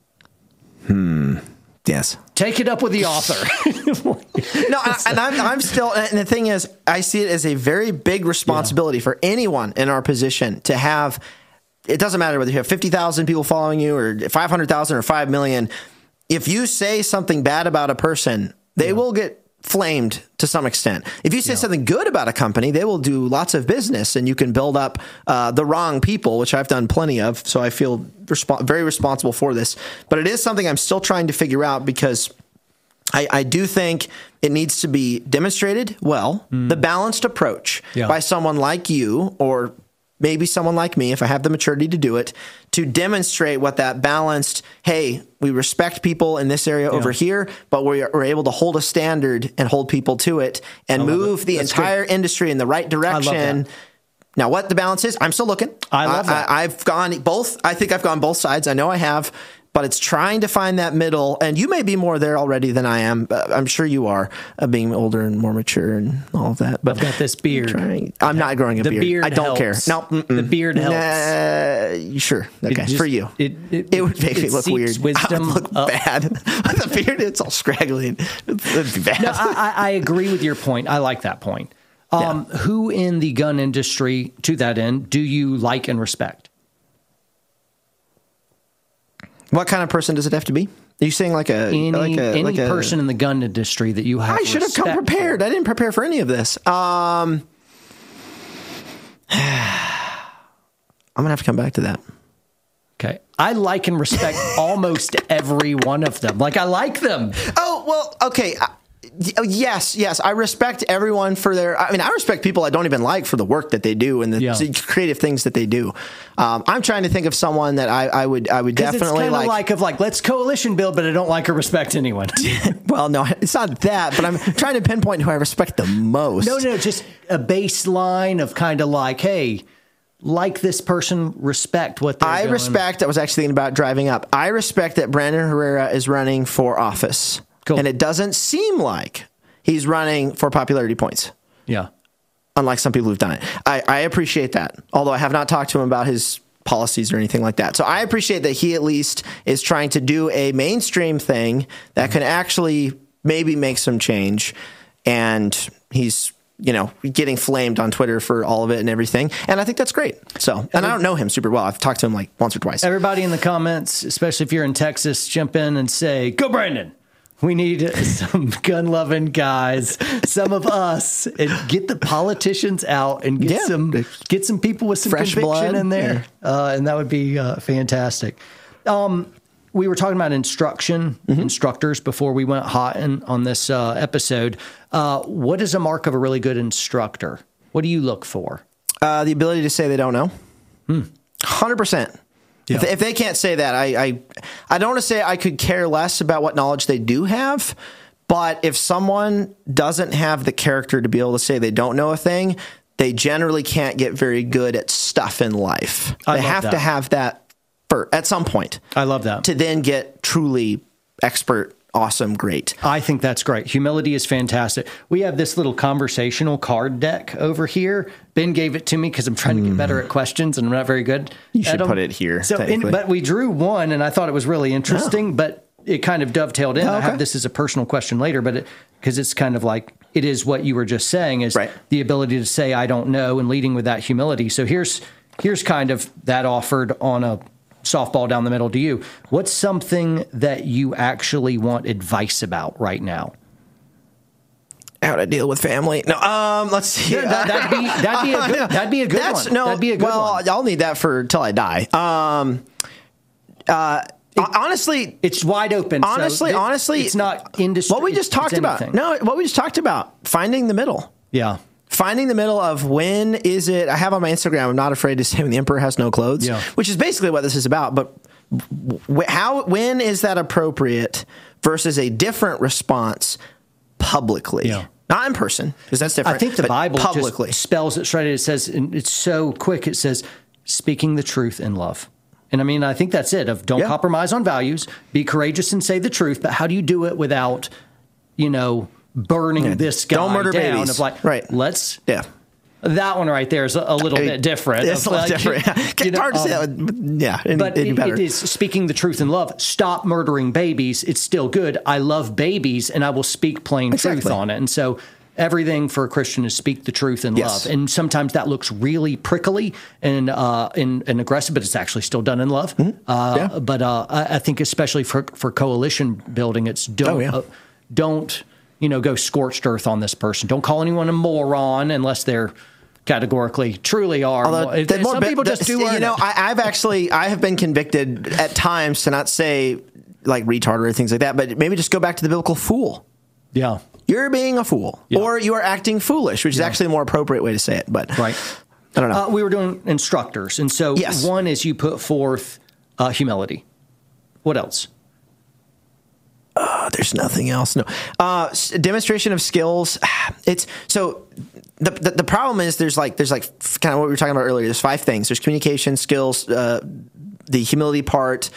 Yes. Take it up with the author. No, I, and I'm, I'm still, and the thing is, I see it as a very big responsibility for anyone in our position to have, it doesn't matter whether you have fifty thousand people following you or five hundred thousand or five million. If you say something bad about a person, they will get flamed to some extent. If you say something good about a company, they will do lots of business, and you can build up uh, the wrong people, which I've done plenty of. So I feel resp- very responsible for this. But it is something I'm still trying to figure out because I, I do think it needs to be demonstrated well, the balanced approach Yeah. by someone like you or maybe someone like me, if I have the maturity to do it, to demonstrate what that balanced, hey, we respect people in this area yeah. over here, but we're, we're able to hold a standard and hold people to it and move it. the That's entire good. industry in the right direction. Now, what the balance is, I'm still looking. I love that. I, I've gone both. I think I've gone both sides. I know I have. But it's trying to find that middle, and you may be more there already than I am. But I'm sure you are, uh, being older and more mature and all of that. But I've got this beard. I'm, trying, I'm not growing a the beard. beard I don't helps. care. No, mm-mm. The beard helps. Nah, sure, okay, just, for you. It, it, it would make it me look weird. Wisdom I would look up. bad. The beard, it's all scraggly. It'd be bad. No, I, I agree with your point. I like that point. Um, yeah. Who in the gun industry, to that end, do you like and respect? What kind of person does it have to be? Are you saying like a any, like a, any like a, person in the gun industry that you have? I should have come prepared. For. I didn't prepare for any of this. Um, I'm gonna have to come back to that. Okay, I like and respect almost every one of them. Like I like them. Oh well, okay. Uh, Yes, yes. I respect everyone for their, I mean, I respect people I don't even like for the work that they do and the yeah. creative things that they do. Um, I'm trying to think of someone that I, I would, I would definitely it's like. like of like, let's coalition build, but I don't like or respect anyone. Well, no, it's not that, but I'm trying to pinpoint who I respect the most. No, no, just a baseline of kind of like, hey, like this person, respect what they're I doing. respect, I was actually thinking about driving up. I respect that Brandon Herrera is running for office. Cool. And it doesn't seem like he's running for popularity points. Yeah. Unlike some people who've done it. I, I appreciate that. Although I have not talked to him about his policies or anything like that. So I appreciate that he at least is trying to do a mainstream thing that can actually maybe make some change. And he's, you know, getting flamed on Twitter for all of it and everything. And I think that's great. So, and I don't know him super well. I've talked to him like once or twice. Everybody in the comments, especially if you're in Texas, jump in and say, go Brandon. We need some gun-loving guys, some of us, and get the politicians out and get yeah. some get some people with some fresh conviction blood in there, yeah. uh, and that would be uh, fantastic. Um, we were talking about instruction, mm-hmm. instructors before we went hot in, on this uh, episode. Uh, what is a mark of a really good instructor? What do you look for? Uh, the ability to say they don't know. Hmm. one hundred percent. Yeah. If, if they can't say that, I, I I don't want to say I could care less about what knowledge they do have, but if someone doesn't have the character to be able to say they don't know a thing, they generally can't get very good at stuff in life. I they have that. to have that for, at some point. I love that. To then get truly expert, awesome, great. I think that's great. Humility is fantastic. We have this little conversational card deck over here. Ben gave it to me because I'm trying to get better at questions, and I'm not very good. You should at them. put it here. So, in, but we drew one, and I thought it was really interesting, oh. but it kind of dovetailed in. Oh, okay. I have this as a personal question later, but it, because it's kind of like it is what you were just saying is right. the ability to say I don't know and leading with that humility. So here's here's kind of that offered on a softball down the middle to you. What's something that you actually want advice about right now? How to deal with family? No, um, let's see. Yeah, that, that'd be that'd be a good, that'd be a good That's, one. No, that'd be a good well, one. I'll need that for till I die. Um, uh, it, honestly, it's wide open. Honestly, so honestly, it's not industry. What we just talked about. No, what we just talked about. Finding the middle. Yeah. Finding the middle of when is it, I have on my Instagram, I'm not afraid to say when the emperor has no clothes, yeah. which is basically what this is about. But wh- how, when is that appropriate versus a different response publicly? Yeah. Not in person, because that's different. I think the Bible publicly just spells it straight. It says, and it's so quick, it says, speaking the truth in love. And I mean, I think that's it, of don't yeah. compromise on values, be courageous and say the truth, but how do you do it without, you know, burning yeah. this guy don't murder down babies. Of like, right. let's, yeah. That one right there is a, a little I mean, bit different. It's a little like, different. You know, hard to say um, that, yeah, any, but any it, better. it is speaking the truth in love. Stop murdering babies. It's still good. I love babies, and I will speak plain exactly. truth on it. And so everything for a Christian is speak the truth in yes. love. And sometimes that looks really prickly and uh, and, and aggressive, but it's actually still done in love. Mm-hmm. Uh, yeah. But uh, I, I think especially for for coalition building, it's don't oh, yeah. uh, don't you know go scorched earth on this person. Don't call anyone a moron unless they're categorically truly are. Although, Some more, people the, just do. You know, I, I've actually I have been convicted at times to not say like retard or things like that, but maybe just go back to the biblical fool. Yeah, you're being a fool, yeah. or you are acting foolish, which is yeah. actually a more appropriate way to say it. But right. I don't know. Uh, we were doing instructors. And so Yes. one is you put forth uh, humility. What else? Uh, there's nothing else. No. Uh, s- demonstration of skills. It's so the, the the problem is there's like there's like kind of what we were talking about earlier. There's five things. There's communication skills, uh, the humility part.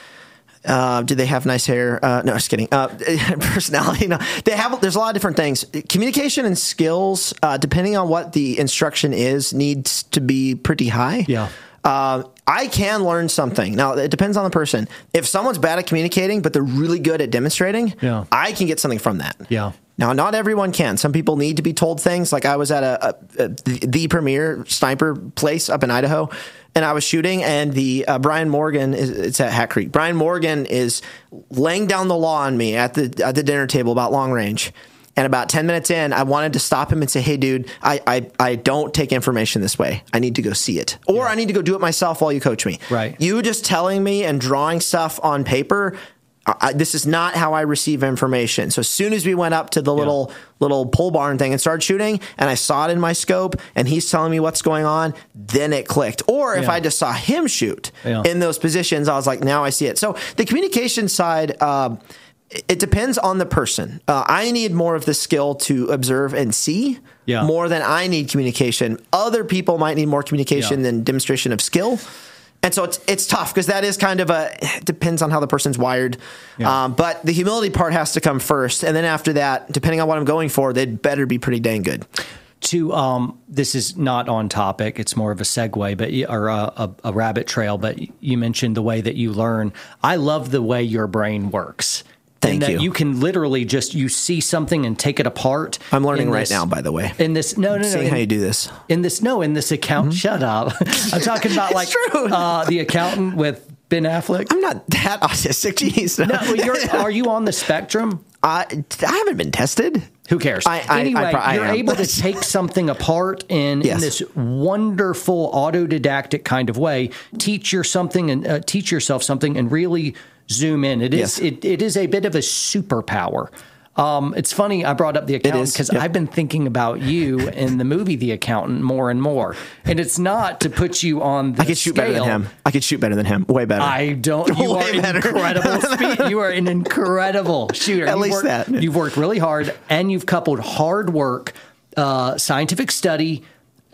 Uh, do they have nice hair? Uh, no, just kidding. Uh, personality. No, they have. There's a lot of different things. Communication and skills, uh, depending on what the instruction is, needs to be pretty high. Yeah. Uh, I can learn something. Now, it depends on the person. If someone's bad at communicating, but they're really good at demonstrating, Yeah. I can get something from that. Yeah. Now, not everyone can. Some people need to be told things. Like I was at a, a, a the, the premier sniper place up in Idaho, and I was shooting, and the uh, Brian Morgan is it's at Hat Creek. Brian Morgan is laying down the law on me at the at the dinner table about long range. And about ten minutes in, I wanted to stop him and say, hey, dude, I, I, I don't take information this way. I need to go see it. Or yeah. I need to go do it myself while you coach me. Right. You just telling me and drawing stuff on paper, I, this is not how I receive information. So as soon as we went up to the little yeah. little pole barn thing and started shooting, and I saw it in my scope, and he's telling me what's going on, then it clicked. Or if yeah. I just saw him shoot yeah. in those positions, I was like, now I see it. So the communication side, uh, it depends on the person. Uh, I need more of the skill to observe and see yeah. more than I need communication. Other people might need more communication yeah. than demonstration of skill. And so it's it's tough because that is kind of a, it depends on how the person's wired. Yeah. Um, but the humility part has to come first. And then after that, depending on what I'm going for, they'd better be pretty dang good. To um, this is not on topic. It's more of a segue, but you- or a, a, a rabbit trail. But you mentioned the way that you learn. I love the way your brain works. Thank and that you. You can literally just, you see something and take it apart. I'm learning this, right now, by the way. In this, no, no, no. Seeing in, how you do this. In this, no, in this account, mm-hmm. shut up. I'm talking about like uh, the accountant with Ben Affleck. I'm not that autistic. Jeez. No, well, you're, are you on the spectrum? I, I haven't been tested. Who cares? I, I, anyway, I, I, you're I able to take something apart and yes. in this wonderful autodidactic kind of way, teach your something and uh, teach yourself something and really zoom in. It is yes. it, it is a bit of a superpower. Um, it's funny I brought up The Accountant because yep. I've been thinking about you in the movie The Accountant more and more. And it's not to put you on the I could shoot scale. better than him. I could shoot better than him. Way better. I don't. You Way are better. incredible. Speed. You are an incredible shooter. At you least worked, that. You've worked really hard, and you've coupled hard work, uh, scientific study,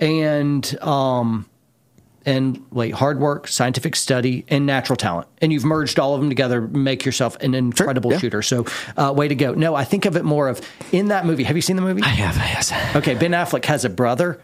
and um, and wait, hard work, scientific study, and natural talent. And you've merged all of them together, make yourself an incredible sure, yeah. shooter. So, uh, way to go. No, I think of it more of in that movie. Have you seen the movie? I have, yes. Okay, Ben Affleck has a brother.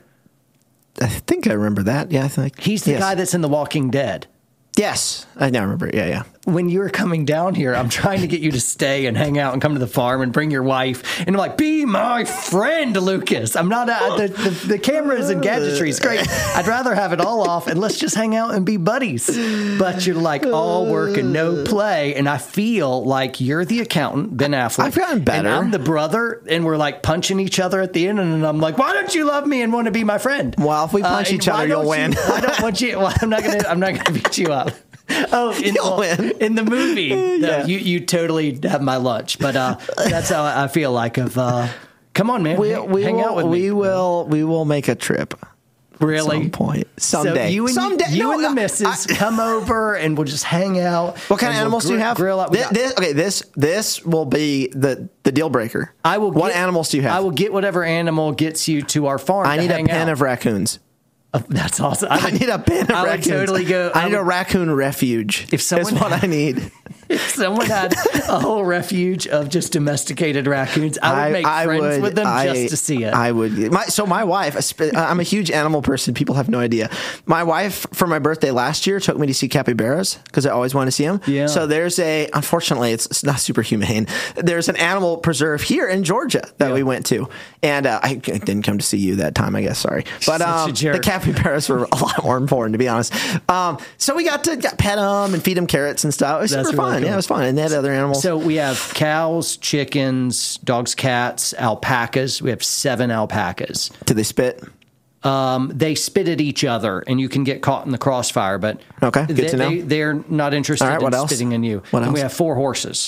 I think I remember that. Yeah, I think. He's the yes. guy that's in The Walking Dead. Yes, I now remember. Yeah, yeah. When you were coming down here, I'm trying to get you to stay and hang out and come to the farm and bring your wife. And I'm like, be my friend, Lucas. I'm not, uh, the, the, the cameras and gadgetry is great. I'd rather have it all off and let's just hang out and be buddies. But you're like all work and no play. And I feel like you're the accountant, Ben Affleck. I've gotten better. And I'm the brother. And we're like punching each other at the end. And I'm like, why don't you love me and want to be my friend? Well, if we punch uh, each other, you'll win. You, I don't want you. Well, I'm not going to, I'm not going to beat you up. Oh, in, well, in the movie, yeah. no, you you totally have my lunch, but uh, that's how I feel like. Of uh, come on, man, we, hang, we hang will, out with we me. We will we will make a trip. Really? At some point, someday. So you and someday. you no, and the I, missus I, come over and we'll just hang out. What kind of animals we'll gr- do you have? Grill out. This, this, okay, this this will be the the deal breaker. I will. What get, animals do you have? I will get whatever animal gets you to our farm. I to need a hang pen out. of raccoons. Oh, that's awesome. I, I need a pen of I raccoons. would totally go. I, I need would, a raccoon refuge. If someone is what had, I need. If someone had a whole refuge of just domesticated raccoons, I would I, make I friends would, with them I, just to see it. I would. My, so my wife, I'm a huge animal person. People have no idea. My wife, for my birthday last year, took me to see capybaras because I always wanted to see them. Yeah. So there's a, unfortunately, it's, it's not super humane. There's an animal preserve here in Georgia that yeah. we went to. And uh, I didn't come to see you that time, I guess. Sorry. But um, the capybaras were a lot more important, to be honest. Um, so we got to got, pet them and feed them carrots and stuff. It was That's super really fun. cool. Yeah, it was fun. And they had other animals. So we have cows, chickens, dogs, cats, alpacas. We have seven alpacas. Do they spit? Um, they spit at each other, and you can get caught in the crossfire. But okay, good they, to know. They, they're not interested All right, what in else? spitting in you. What and else? we have four horses.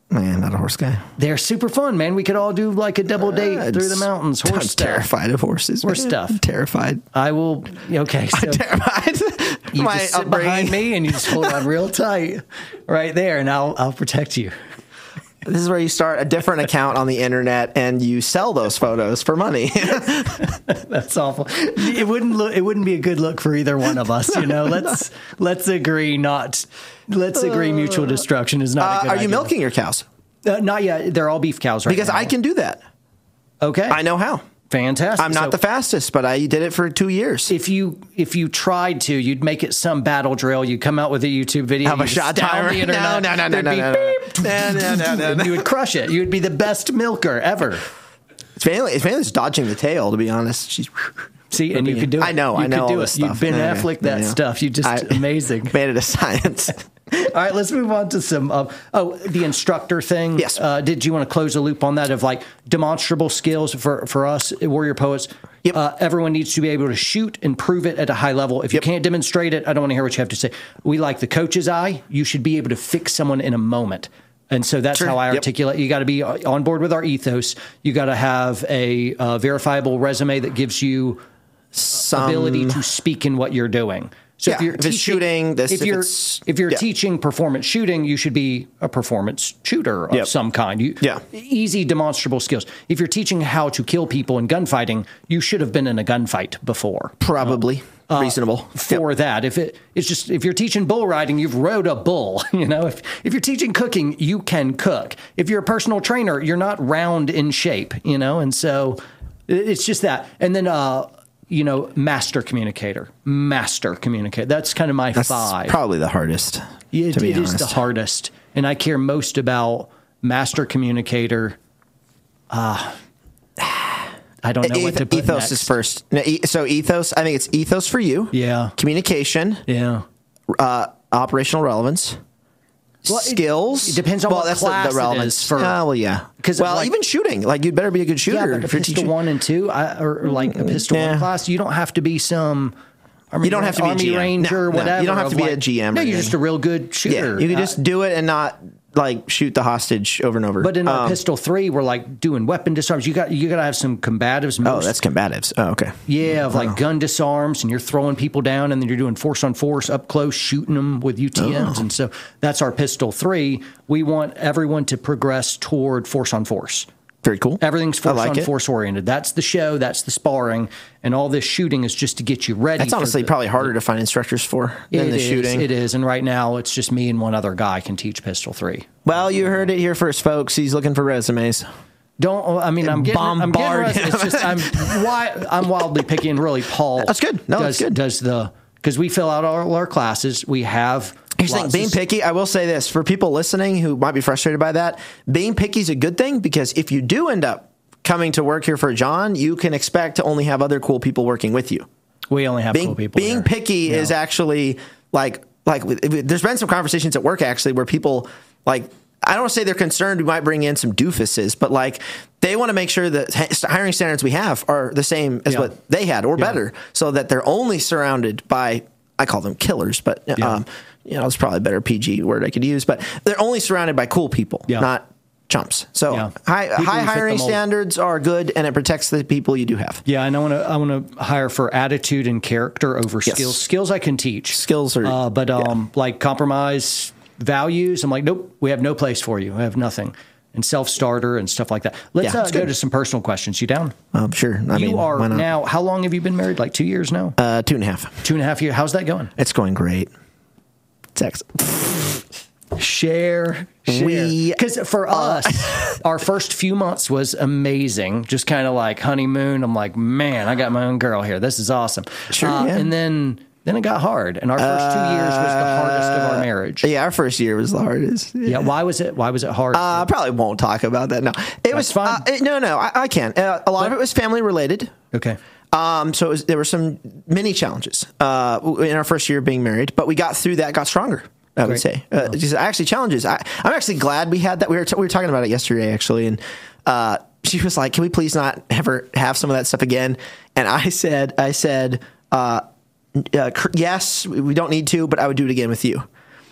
Man, not a horse guy. They're super fun, man. We could all do like a double date Uh, through the mountains. Horse I'm stuff. terrified of horses. Horse man. stuff. I'm terrified. I will. Okay, so I'm terrified. you My just sit upbringing. behind me and you just hold on real tight, right there, and I'll I'll protect you. This is where you start a different account on the internet and you sell those photos for money. That's awful. It wouldn't look. It wouldn't be a good look for either one of us. You know. Let's let's agree not. Let's agree mutual destruction is not. Uh, a good are you idea. milking your cows? Uh, not yet. They're all beef cows right Because now. I can do that. Okay. I know how. Fantastic. I'm not So the fastest, but I did it for two years. If you if you tried to, you'd make it some battle drill. You'd come out with a YouTube video. Have a you'd shot astound timer. the No, internet, no, no, no, there'd no, be no, beep, no, no, no, no, and no. you would crush it. You would be the best milker ever. It's mainly, it's mainly just dodging the tail, to be honest. She's See, and you could do it. I know, you I know could all do this it. You stuff. Ben Yeah, Affleck yeah, that yeah. stuff. You just I- amazing. made it a science. All right, let's move on to some. Uh, oh, the instructor thing. Yes. Uh, did you want to close the loop on that of like demonstrable skills for for us warrior poets? Yep. Uh, everyone needs to be able to shoot and prove it at a high level. If you Yep. can't demonstrate it, I don't want to hear what you have to say. We like the coach's eye. You should be able to fix someone in a moment. And so that's Sure. how I Yep. articulate. You got to be on board with our ethos. You got to have a uh, verifiable resume that gives you Some ability to speak in what you're doing. So if Yeah, you're if it's teaching, shooting, this- if, if you're it's- if you're yeah. teaching performance shooting, you should be a performance shooter of Yep. some kind. You, Yeah. easy demonstrable skills. If you're teaching how to kill people in gunfighting, you should have been in a gunfight before. probably reasonable. For Yep. that, if it it's just if you're teaching bull riding, you've rode a bull. You know, if if you're teaching cooking, you can cook. If you're a personal trainer, you're not round in shape. You know, and so it- it's just that. And then uh, you know, master communicator, master communicator. That's kind of my That's five. probably the hardest. It, to be it is honest. the hardest, and I care most about master communicator. Uh, I don't know what to put ethos next. is first. No, e- So ethos, I think it's ethos for you. Yeah. Communication, Yeah. uh, operational relevance, Well, it- skills. it depends on well, what that's class the, it the relevance is for- Oh, well, yeah. 'Cause well, like- even shooting, like you'd better be a good Yeah, shooter but a if you're pistol teaching. one and two, I, or, or like a pistol Yeah. one class, you don't have to be some. Army, You don't have to be a Army G M. Ranger, No, no, whatever. you don't have of to be a like- G M or No, you're anything. just a real good Yeah, shooter. you could Uh, just do it and not like shoot the hostage over and over. But in our Um, pistol three, we're like doing weapon disarms. You got you got to have some combatives. oh, most- that's combatives. Oh, okay. yeah, of like gun disarms, and you're throwing people down, and then you're doing force on force up close, shooting them with U T Ms, Oh. and so that's our pistol three. We want everyone to progress toward force on force. Very cool. Everything's I force like on it. force oriented. That's the show. That's the sparring, and all this shooting is just to get you ready. That's for honestly the- probably harder to find instructors for than It the is, shooting. It is, and right now it's just me and one other guy can teach pistol three. Well, you heard it here first, folks. He's looking for resumes. Don't. I mean, I'm getting. I'm getting Bombard rest- It's just I'm. Why I'm wildly picky, and really, Paul. That's good. No, does, that's good. Does the because we fill out all our classes. We have. Here's the thing, lots being of- picky, I will say this for people listening who might be frustrated by that, being picky is a good thing because if you do end up coming to work here for John, you can expect to only have other cool people working with you. We only have Being, cool people. being here. picky Yeah. is actually like, like there's been some conversations at work actually where people like, I don't want to say they're concerned we might bring in some doofuses, but like they want to make sure that hiring standards we have are the same as Yeah. what they had or Yeah. better so that they're only surrounded by, I call them killers, but Yeah. um, you know, it's probably a better P G word I could use, but they're only surrounded by cool people, Yeah. not chumps. So Yeah. high, People high who fit hiring the mold. standards are good and it protects the people you do have. Yeah, and I want to. I want to hire for attitude and character over Yes. skills. Skills I can teach. Skills are- uh, but yeah. um, like compromise values. I'm like, nope, we have no place for you. I have nothing. And self starter and stuff like that. Let's Yeah, uh, it's go good. to some personal questions. You down? Um, sure. I you mean, why are not? now. How long have you been married? Like two years now. Uh, two and a half. Two and a half years. How's that going? It's going great. Sex. Share, share. We- Because for us, our first few months was amazing. Just kind of like honeymoon. I'm like, man, I got my own girl here. This is awesome. Sure, Uh, yeah. And then, then it got hard. And our first two years was the hardest of our marriage. Yeah, our first year was the hardest. Yeah. Why was it? Why was it hard? Uh, I probably won't talk about that. No, it was fine. Uh, it- no, no, I, I can. Uh, a lot of it was family related. okay. Um, so it was, there were some many challenges uh, in our first year of being married, but we got through that, got stronger. I would Great. say, uh, just actually challenges. I, I'm actually glad we had that. We were t- we were talking about it yesterday, actually, and uh, she was like, "Can we please not ever have some of that stuff again?" And I said, "I said, uh, uh, cr- yes, we don't need to, but I would do it again with you."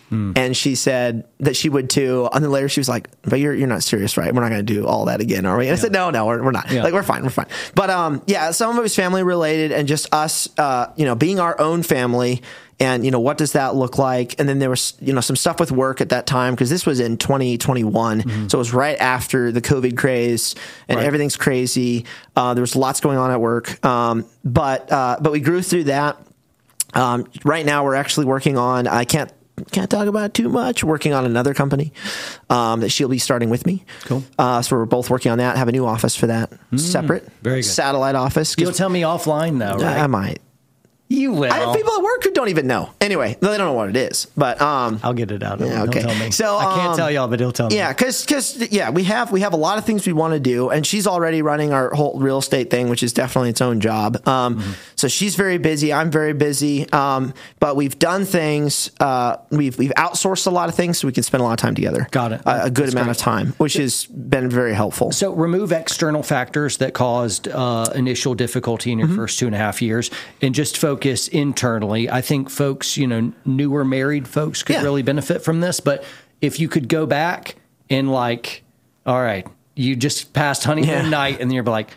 Mm. And she said that she would too. And then later she was like, but you're, you're not serious, right? We're not going to do all that again, are we? And yeah. I said, no, no, we're, we're not. Yeah. Like, we're fine. We're fine. But, um, yeah, some of it was family related and just us, uh, you know, being our own family. And, you know, what does that look like? And then there was, you know, some stuff with work at that time, because this was in twenty twenty-one. Mm-hmm. So it was right after the COVID craze and right. everything's crazy. Uh, there was lots going on at work. Um, but, uh, but we grew through that. Um, right now we're actually working on, I can't, can't talk about it too much, working on another company, um, that she'll be starting with me. Cool. Uh, so we're both working on that, have a new office for that, mm, separate. Very good. Satellite office. You'll tell me offline though, right? I might. You will. I have people at work who don't even know. Anyway, they don't know what it is, but um, I'll get it out. Yeah, okay. He'll tell me. So I can't um, tell y'all, but he'll tell me. Yeah, because because yeah, we have we have a lot of things we want to do, and she's already running our whole real estate thing, which is definitely its own job. Um, mm-hmm. So she's very busy. I'm very busy. Um, but we've done things. Uh, we've we've outsourced a lot of things, so we can spend a lot of time together. Got it. Uh, a good That's amount great. of time, which has been very helpful. So remove external factors that caused uh, initial difficulty in your mm-hmm. first two and a half years, and just focus internally. I think folks, you know, newer married folks could yeah. really benefit from this. But if you could go back and like, all right, you just passed honeymoon yeah. night, and then you're like,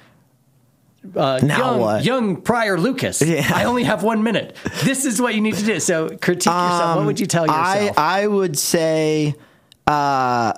uh, now young, what? young Prior Lucas, yeah. I only have one minute. This is what you need to do. So critique yourself. Um, what would you tell yourself? I, I would say, uh,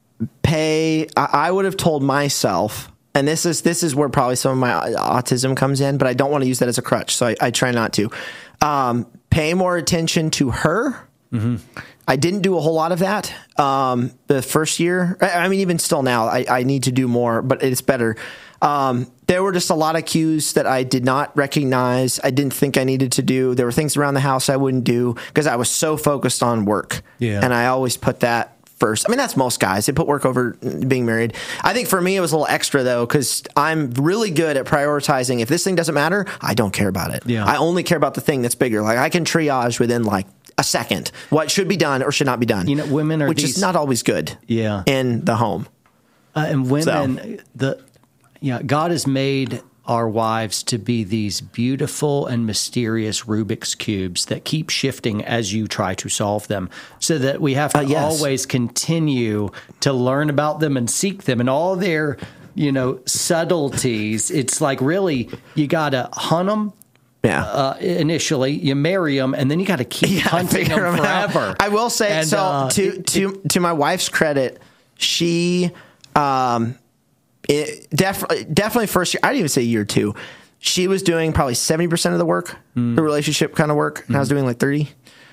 pay. I, I would have told myself. And this is this is where probably some of my autism comes in, but I don't want to use that as a crutch, so I, I try not to. Um, pay more attention to her. Mm-hmm. I didn't do a whole lot of that um, the first year. I, I mean, even still now, I, I need to do more, but it's better. Um, there were just a lot of cues that I did not recognize. I didn't think I needed to do. There were things around the house I wouldn't do because I was so focused on work. Yeah. And I always put that first. I mean, that's most guys. They put work over being married. I think for me, it was a little extra, though, because I'm really good at prioritizing. If this thing doesn't matter, I don't care about it. Yeah. I only care about the thing that's bigger. Like, I can triage within, like, a second what should be done or should not be done. You know, women are Which these, is not always good yeah. in the home. Uh, and women, So. the yeah, God has made our wives to be these beautiful and mysterious Rubik's cubes that keep shifting as you try to solve them, so that we have to Uh, yes. always continue to learn about them and seek them and all their, you know, subtleties. It's like, really, you got to hunt them. Yeah. Uh, initially, you marry them, and then you got to keep Yeah, hunting figure them 'em out. forever. I will say, And, so uh, to it- to to my wife's credit, she um, it definitely definitely first year. I didn't even say year two. She was doing probably seventy percent of the work, Mm. the relationship kind of work, and I was doing like thirty.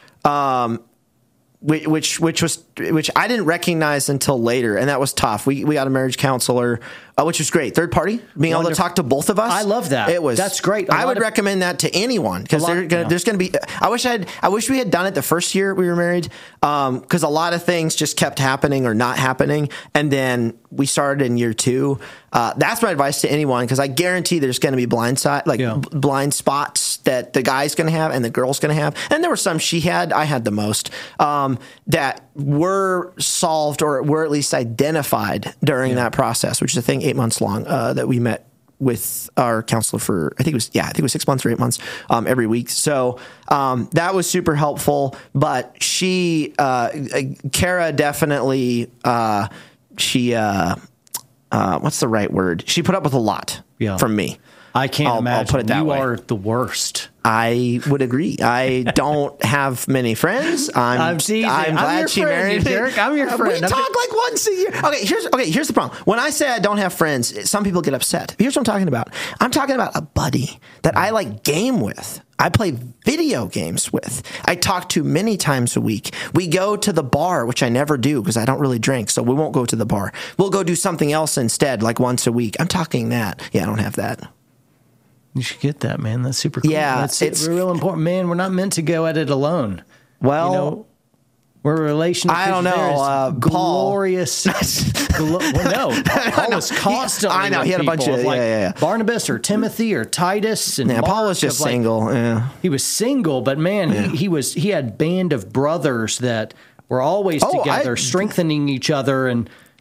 Um, which, which which was which I didn't recognize until later, and that was tough. We we got a marriage counselor, uh, which was great. Third party, being able to Wonderful. talk to both of us. I love that. It was That's great. A I lot would of- recommend that to anyone because A lot- there's gonna, yeah. there's going to be. I wish I had. I wish we had done it the first year we were married, because a lot of things just kept happening or not happening, and then we started in year two. Uh, that's my advice to anyone, because I guarantee there's going to be blind side, like Yeah. b- blind spots that the guy's going to have and the girl's going to have. And there were some she had, I had the most, um, that were solved or were at least identified during Yeah. that process, which is a thing eight months long uh, that we met with our counselor for, I think it was, yeah, I think it was six months or eight months um, every week. So um, that was super helpful. But she, uh, Kara definitely, uh, she, uh, uh, what's the right word? She put up with a lot Yeah. from me. I can't I'll- I'll imagine. put it that you way. are the worst. I would agree. I don't have many friends. I'm, I'm teasing. I'm I'm glad your she friend, married you me. jerk. I'm your Uh, friend. We I'm talk just- like once a year. Okay, here's okay. Here's the problem. When I say I don't have friends, some people get upset. Here's what I'm talking about. I'm talking about a buddy that I like game with. I play video games with. I talk to many times a week. We go to the bar, which I never do because I don't really drink, so we won't go to the bar. We'll go do something else instead, like once a week. I'm talking that. Yeah, I don't have that. You should get that, man. That's super cool. Yeah, That's it's- real important. Man, we're not meant to go at it alone. Well, You know, we're a relationship. I don't know, There is uh, Paul. glorious. glo- well, no, Paul was constantly. I know, with he had a bunch people of- like yeah, yeah, yeah. Barnabas or Timothy or Titus and Yeah, Paul was Mark just of, like, single. Yeah. He was single, but man, Yeah. he, he was. He had band of brothers that were always Oh, together, I- strengthening each other, and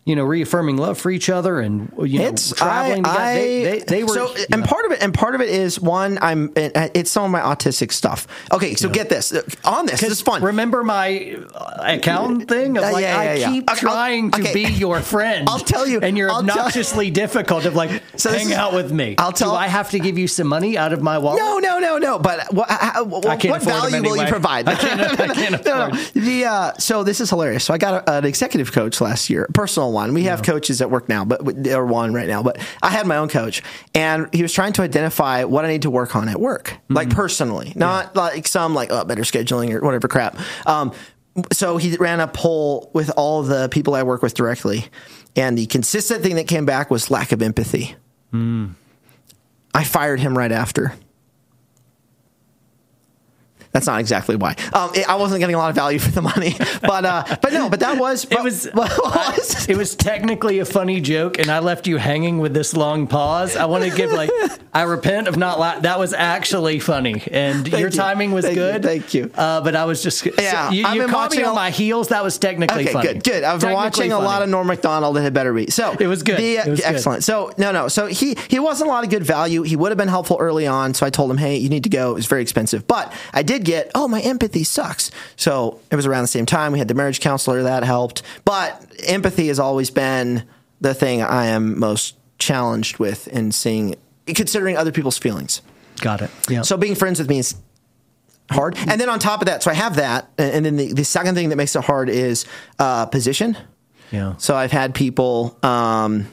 you know, reaffirming love for each other and, you know, It's, traveling I, together. I, they, they, they were, so, and part of it, and part of it is one, I'm, it's some of my autistic stuff. Okay. So yeah. get this on this. This is fun. Remember my accountant thing? Of like, uh, yeah, yeah, yeah. I keep okay, trying I'll, okay. to be your friend. I'll tell you. And you're I'll obnoxiously difficult of like, so hang is, out with me. I'll tell. Do I have to give you some money out of my wallet? No, no, no, no. But what, how, what value anyway. will you provide? I can't, I can't afford. no, no. The, uh, so this is hilarious. So I got a, an executive coach last year, a personal one. We have yeah. coaches at work now, but or one right now. But I had my own coach, and he was trying to identify what I need to work on at work, mm-hmm. like personally, not yeah. like some like oh better scheduling or whatever crap. Um, so he ran a poll with all the people I work with directly, and the consistent thing that came back was lack of empathy. Mm. I fired him right after. That's not exactly why. Um, it, I wasn't getting a lot of value for the money, but uh, but no, but that was it was, was it was technically a funny joke, and I left you hanging with this long pause. I want to give like I repent of not la- that was actually funny, and thank your you. timing was thank good. You. Thank you. Uh, but I was just yeah. So you you caught me on a, my heels. That was technically okay, funny. Good, good. I've been watching funny. a lot of Norm Macdonald. It had better be. So it was good. The, uh, it was excellent. Good. So no, no. So he he wasn't a lot of good value. He would have been helpful early on. So I told him, hey, you need to go. It's very expensive, but I did get oh my empathy sucks. So it was around the same time we had the marriage counselor that helped. But empathy has always been the thing I am most challenged with in seeing, considering other people's feelings. Got it. Yeah. So being friends with me is hard. And then on top of that, so I have that. And then the, the second thing that makes it hard is uh, position. Yeah. So I've had people, um,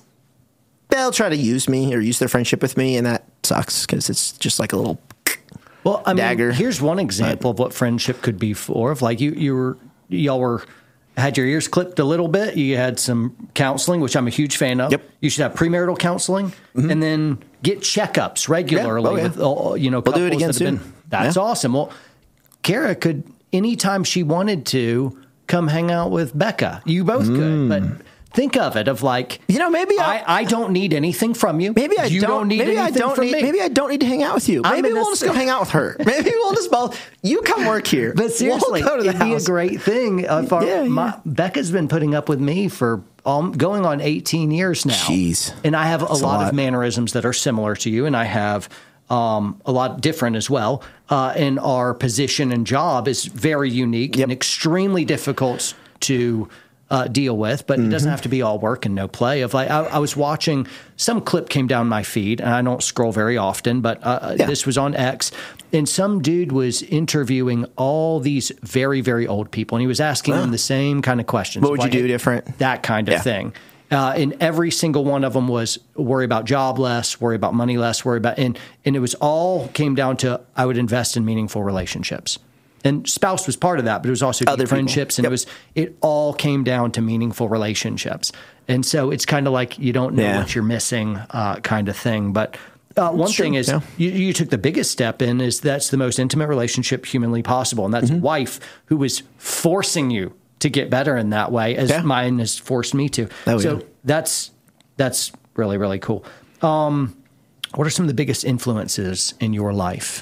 they'll try to use me or use their friendship with me. And that sucks because it's just like a little Well, I mean, dagger. Here's one example of what friendship could be for. Of like you, you were, y'all were had your ears clipped a little bit. You had some counseling, which I'm a huge fan of. Yep. You should have premarital counseling, mm-hmm. and then get checkups regularly. Yeah. Oh, yeah. With all, you know, we'll do it again that soon. Been, that's yeah. awesome. Well, Kara could anytime she wanted to come hang out with Becca. You both mm. could, but. Think of it of like, you know, maybe I, I don't need anything from you. Maybe I you don't, don't need maybe anything I don't from need, me. Maybe I don't need to hang out with you. I'm maybe we'll this, just go hang out with her. Maybe we'll just both, you come work here. But seriously, we'll go to the it'd house. be a great thing. Uh, for yeah, yeah. My, Becca's been putting up with me for um, going on eighteen years now. Jeez. And I have a lot, a lot of mannerisms that are similar to you, and I have um, a lot different as well. Uh, and our position and job is very unique yep. and extremely difficult to Uh, deal with, but mm-hmm. it doesn't have to be all work and no play. Of like, I, I was watching some clip came down my feed, and I don't scroll very often, but uh, yeah. this was on X, and some dude was interviewing all these very, very old people, and he was asking huh. them the same kind of questions. What would like, you do different? That kind of yeah. thing. Uh, and every single one of them was worry about job less, worry about money less, worry about, and and it was all came down to I would invest in meaningful relationships. And spouse was part of that, but it was also Other friendships, people. and yep. it was it all came down to meaningful relationships. And so it's kind of like you don't know yeah. what you're missing, uh, kind of thing. But uh, one true. thing is, yeah. you, you took the biggest step in is that's the most intimate relationship humanly possible, and that's mm-hmm. a wife who was forcing you to get better in that way, as yeah. mine has forced me to. Oh, so yeah. that's that's really really cool. Um, what are some of the biggest influences in your life?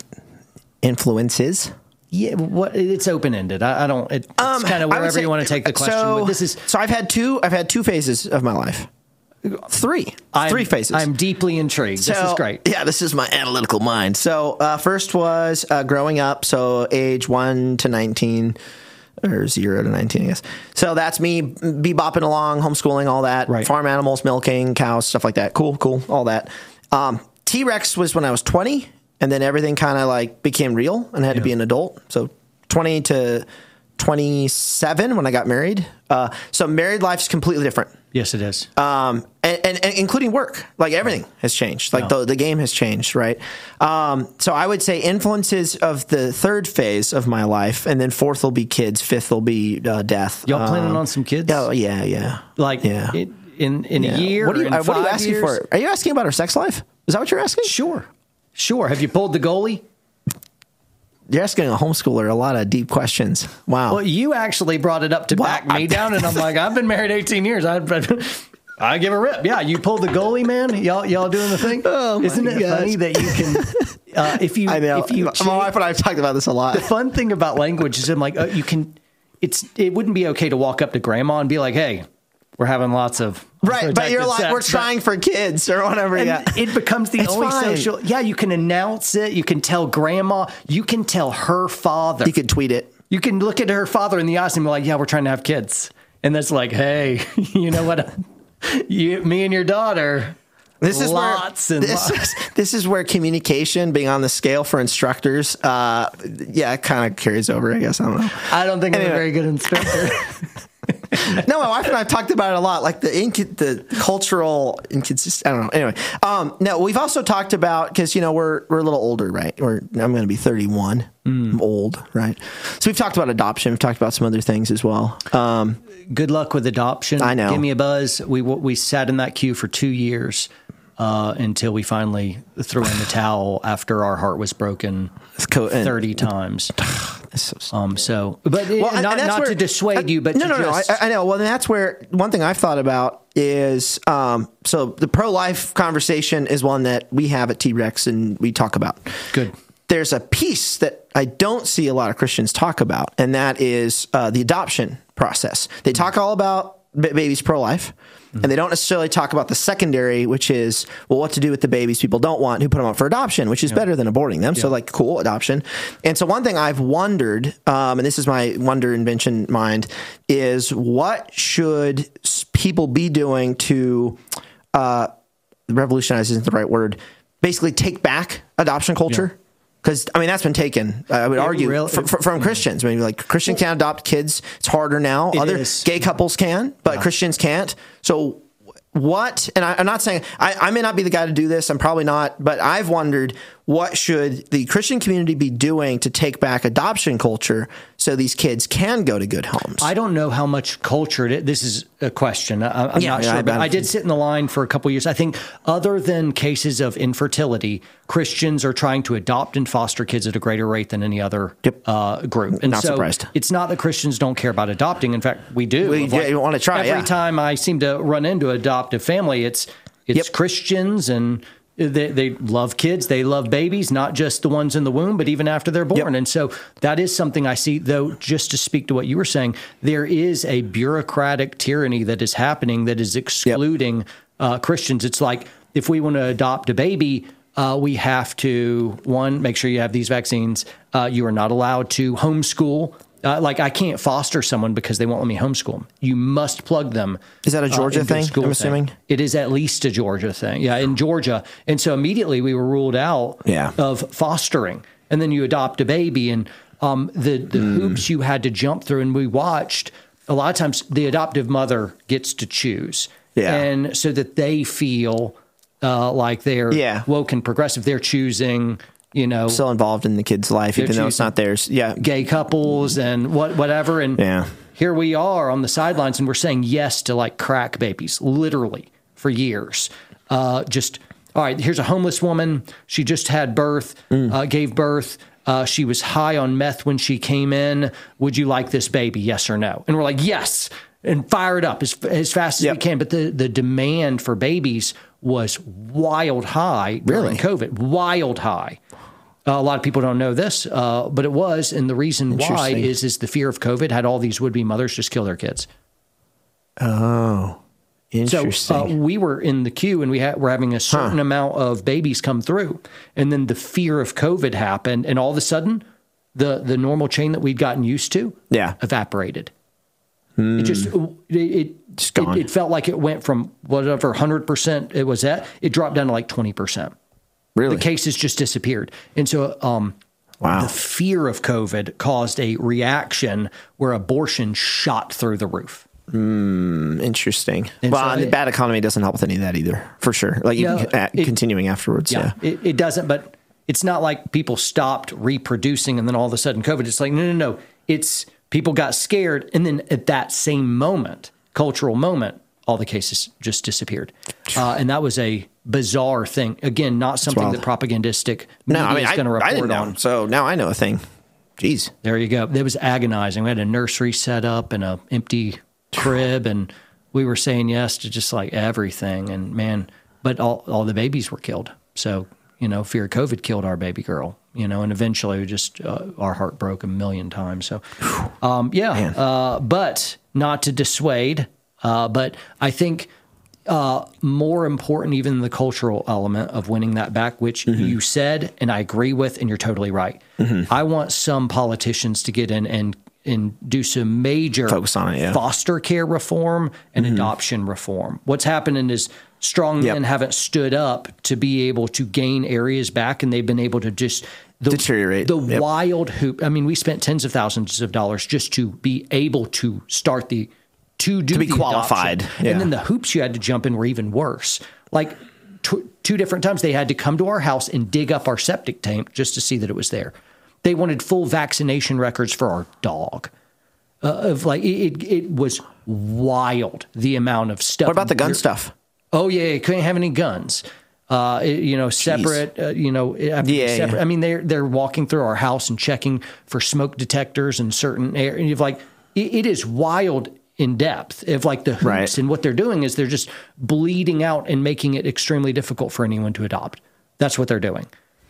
Influences. Yeah, what it's open ended. I, I don't. It, it's um, kind of wherever say, you want to take the question. So, but this is so. I've had two. I've had two phases of my life. Three. I'm, Three phases. I'm deeply intrigued. So, this is great. Yeah, this is my analytical mind. So uh, first was uh, growing up. So age one to nineteen, or zero to nineteen, I guess. So that's me bebopping along, homeschooling, all that. Right. Farm animals, milking cows, stuff like that. Cool, cool, all that. Um, T-Rex was when I was twenty. And then everything kind of like became real and I had yeah. to be an adult. So twenty to twenty-seven when I got married. Uh, so married life's completely different. Yes, it is. Um, and, and, and including work, like everything right. has changed. Like no. the, the game has changed, right? Um, so I would say influences of the third phase of my life, and then fourth will be kids, fifth will be uh, death. Y'all planning um, on some kids? Oh yeah, yeah. Like yeah. It, in in yeah. a year. What are you, in uh, what are you asking years? for? Are you asking about our sex life? Is that what you're asking? Sure. Sure. Have you pulled the goalie? You're asking a homeschooler a lot of deep questions. Wow. Well, you actually brought it up to well, back me I, down, and I'm like, I've been married eighteen years. I, I give a rip. Yeah, you pulled the goalie, man. Y'all, y'all doing the thing. Oh my Isn't it gosh. funny that you can, uh, if you, I know. if you, my wife and I have talked about this a lot. The fun thing about language is, I'm like, uh, you can. It's it wouldn't be okay to walk up to grandma and be like, hey. we're having lots of right, but you're like, sex, we're trying for kids or whatever. And yeah, it becomes the it's only fine. social. Yeah, you can announce it. You can tell grandma. You can tell her father. You could tweet it. You can look at her father in the eyes and be like, "Yeah, we're trying to have kids," and that's like, "Hey, you know what? You, me and your daughter." This is lots where and this, lots. Is, this is where communication being on the scale for instructors, uh, yeah, it kind of carries over. I guess I don't know. I don't think Anyway. I'm a very good instructor. No, my wife and I have talked about it a lot, like the inc- the cultural inconsistent. I don't know. Anyway, um, no, we've also talked about because you know we're we're a little older, right? We're I'm going to be thirty-one. Mm. I'm old, right? So we've talked about adoption. We've talked about some other things as well. Um, Good luck with adoption. I know. Give me a buzz. We we sat in that queue for two years uh, until we finally threw in the towel after our heart was broken co- and- thirty times. so Um. So, but it- Well, and- not, and that's not where- to dissuade you, but no, to no, no. I, just, I know. Well, then that's where one thing I've thought about is um, so the pro life conversation is one that we have at T Rex and we talk about. Good. There's a piece that I don't see a lot of Christians talk about, and that is uh, the adoption process. They talk all about b- babies pro life. And they don't necessarily talk about the secondary, which is, well, what to do with the babies people don't want who put them up for adoption, which is yeah. better than aborting them. Yeah. So, like, cool, adoption. And so one thing I've wondered, um, and this is my wonder invention mind, is what should people be doing to uh, revolutionize isn't the right word, basically take back adoption culture? Yeah. Because, I mean, that's been taken, I would it argue, really, from, from Christians. I mean, like, Christians can't adopt kids. It's harder now. It Other is. gay couples can, but yeah. Christians can't. So what, and I, I'm not saying, I, I may not be the guy to do this. I'm probably not, but I've wondered, what should the Christian community be doing to take back adoption culture so these kids can go to good homes? I don't know how much culture it is. This is a question. I, I'm Yeah, not yeah, sure, I- but I- I did sit in the line for a couple of years. I think other than cases of infertility, Christians are trying to adopt and foster kids at a greater rate than any other Yep. uh, group. And Not so surprised. It's not that Christians don't care about adopting. In fact, we do. We- yeah, you wanna try, Every yeah. time I seem to run into an adoptive family, it's it's Yep. Christians and They, they love kids. They love babies, not just the ones in the womb, but even after they're born. Yep. And so that is something I see, though, just to speak to what you were saying, there is a bureaucratic tyranny that is happening that is excluding yep. uh, Christians. It's like if we want to adopt a baby, uh, we have to, one, make sure you have these vaccines. Uh, you are not allowed to homeschool. Uh, like I can't foster someone because they won't let me homeschool them. You must plug them. Is that a Georgia uh, thing? I'm thing. assuming It is at least a Georgia thing. Yeah, in Georgia. And so immediately we were ruled out yeah. of fostering. And then you adopt a baby and um, the, the mm. hoops you had to jump through. And we watched a lot of times the adoptive mother gets to choose. Yeah. And so that they feel uh, like they're yeah. woke and progressive. They're choosing, you know, still involved in the kid's life, even though it's not theirs. Yeah. Gay couples and what, whatever. And yeah. here we are on the sidelines and we're saying yes to like crack babies, literally for years. Uh, just, all right, here's a homeless woman. She just had birth, mm. uh, gave birth. Uh, she was high on meth when she came in. Would you like this baby? Yes or no? And we're like, yes. And fire it up as, as fast as yep. we can. But the, the demand for babies was wild high during really? COVID, wild high. Uh, a lot of people don't know this, uh, but it was. And the reason why is is the fear of COVID had all these would-be mothers just kill their kids. Oh, interesting. So uh, we were in the queue and we ha- were having a certain huh. amount of babies come through. And then the fear of COVID happened. And all of a sudden, the, the normal chain that we'd gotten used to yeah. evaporated. Hmm. It just, it, it, it, it felt like it went from whatever one hundred percent it was at, it dropped down to like twenty percent. Really? The cases just disappeared. And so um, wow. the fear of COVID caused a reaction where abortion shot through the roof. Mm, interesting. And well, so and the it, bad economy doesn't help with any of that either, for sure. Like you know, even, uh, it, continuing afterwards. Yeah, yeah. It, it doesn't, but it's not like people stopped reproducing and then all of a sudden COVID. It's like, no, no, no. It's people got scared. And then at that same moment, cultural moment, all the cases just disappeared. Uh, and that was a bizarre thing. Again, not something that propagandistic media no, I mean, is going to report I didn't know. on. So now I know a thing. Jeez. There you go. It was agonizing. We had a nursery set up and a empty crib, and we were saying yes to just like everything. And man, but all, all the babies were killed. So, you know, fear of COVID killed our baby girl, you know, and eventually we just, uh, our heart broke a million times. So, um, yeah, uh, but not to dissuade Uh, but I think uh, more important even than the cultural element of winning that back, which mm-hmm. you said, and I agree with, and you're totally right. Mm-hmm. I want some politicians to get in and and do some major focus on it, yeah. foster care reform and mm-hmm. adoption reform. What's happening is strong yep. men haven't stood up to be able to gain areas back, and they've been able to just the, deteriorate. The yep. wild hoop. I mean, we spent tens of thousands of dollars just to be able to start the to do to be the qualified, adoption. yeah. And then the hoops you had to jump in were even worse. Like t- two different times, they had to come to our house and dig up our septic tank just to see that it was there. They wanted full vaccination records for our dog. Uh, of like it, it was wild the amount of stuff. What about the gun You're, stuff? Oh yeah, it couldn't have any guns. Uh, it, you know, separate. Uh, you know, yeah, separate. Yeah. I mean, they're they're walking through our house and checking for smoke detectors in certain areas. And you've like it, it is wild in depth of like the hoops, right. and what they're doing is they're just bleeding out and making it extremely difficult for anyone to adopt. That's what they're doing.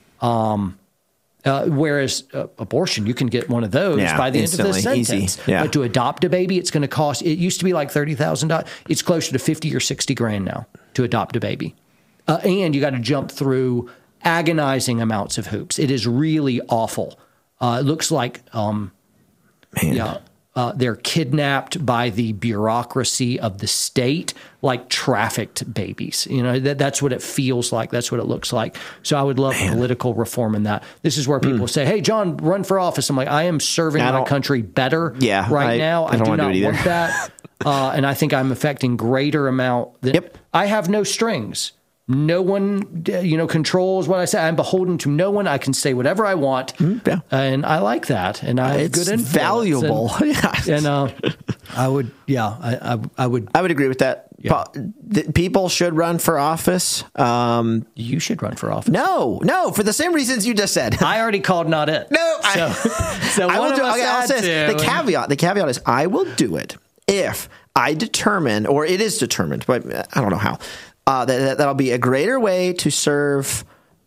Um. Uh, whereas uh, abortion, you can get one of those yeah, by the end of the sentence. Easy. Yeah. But to adopt a baby, it's going to cost, it used to be like thirty thousand dollars. It's closer to fifty or sixty grand now to adopt a baby. Uh, and you got to jump through agonizing amounts of hoops. It is really awful. Uh, it looks like um, Man. yeah, uh, they're kidnapped by the bureaucracy of the state, like trafficked babies. You know, that, that's what it feels like. That's what it looks like. So I would love Man. political reform in that. This is where people mm. say, hey, John, run for office. I'm like, I am serving I my country better yeah, right I, now. I, I, don't do not do want that. Uh, and I think I'm affecting greater amount. Than, yep. I have no strings. No one, you know, controls what I say. I'm beholden to no one. I can say whatever I want, mm, yeah. and I like that. And I have it's good influence. Valuable. And, yeah. and uh, I would, yeah, I, I, I would. I would agree with that. Yeah. People should run for office. Um, you should run for office. No, no, for the same reasons you just said. I already called not it. No, so, I, so I one will of do. us Okay, I'll had say to. the caveat. The caveat is I will do it if I determine, or it is determined, but I don't know how. Uh, that, that'll be a greater way to serve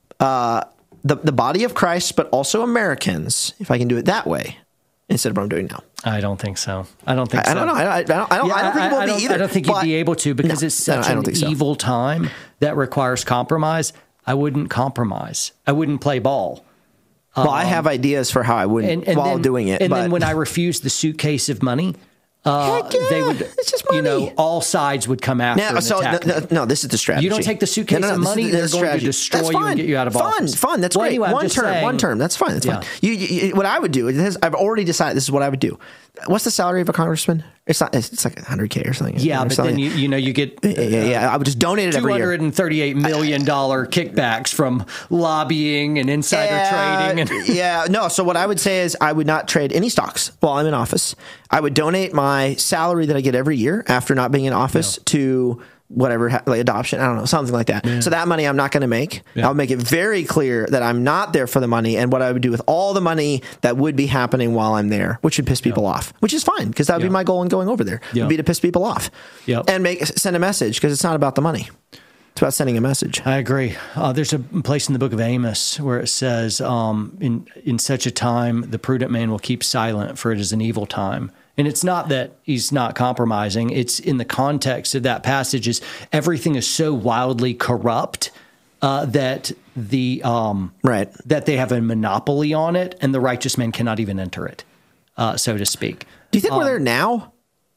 uh, the the body of Christ, but also Americans, if I can do it that way, instead of what I'm doing now. I don't think so. I don't think I, so. I don't know. I don't, I don't, I don't, yeah, I don't think I, it will I be don't, either. I don't think you'd be able to because no, it's such no, an so. evil time that requires compromise. I wouldn't compromise. I wouldn't play ball. Well, um, I have ideas for how I wouldn't and, and while then, doing it. And but. then when I refused the suitcase of money, Uh, yeah, they would, it's just money. You know, all sides would come after now, and so attack no, me. no, this is the strategy. You don't take the suitcase no, no, no, of money; this they're is the going strategy. to destroy That's you fine. and get you out of fun, office. Fun, That's well, great. Anyway, one term, saying, one term. That's fine. That's yeah. fine. You, you, what I would do is I've already decided. This is what I would do. What's the salary of a congressman? It's not. It's, it's like one hundred K or something. Yeah, or but something. then you, you know you get uh, yeah, yeah. I would just donate it every year. two hundred thirty-eight million dollars kickbacks from lobbying and insider yeah, trading. And yeah, no. So what I would say is I would not trade any stocks while I'm in office. I would donate my salary that I get every year after not being in office yeah. to whatever, like adoption, I don't know, something like that. Yeah. So that money I'm not going to make. Yeah. I'll make it very clear that I'm not there for the money and what I would do with all the money that would be happening while I'm there, which would piss people yeah. off, which is fine because that would yeah. be my goal in going over there, yeah. would be to piss people off yeah. and make send a message because it's not about the money. It's about sending a message. I agree. Uh, there's a place in the book of Amos where it says, um, in, in such a time, the prudent man will keep silent, for it is an evil time. And it's not that he's not compromising. It's in the context of that passage is everything is so wildly corrupt uh, that the um, right that they have a monopoly on it, and the righteous man cannot even enter it, uh, so to speak. Do you think um, we're there now?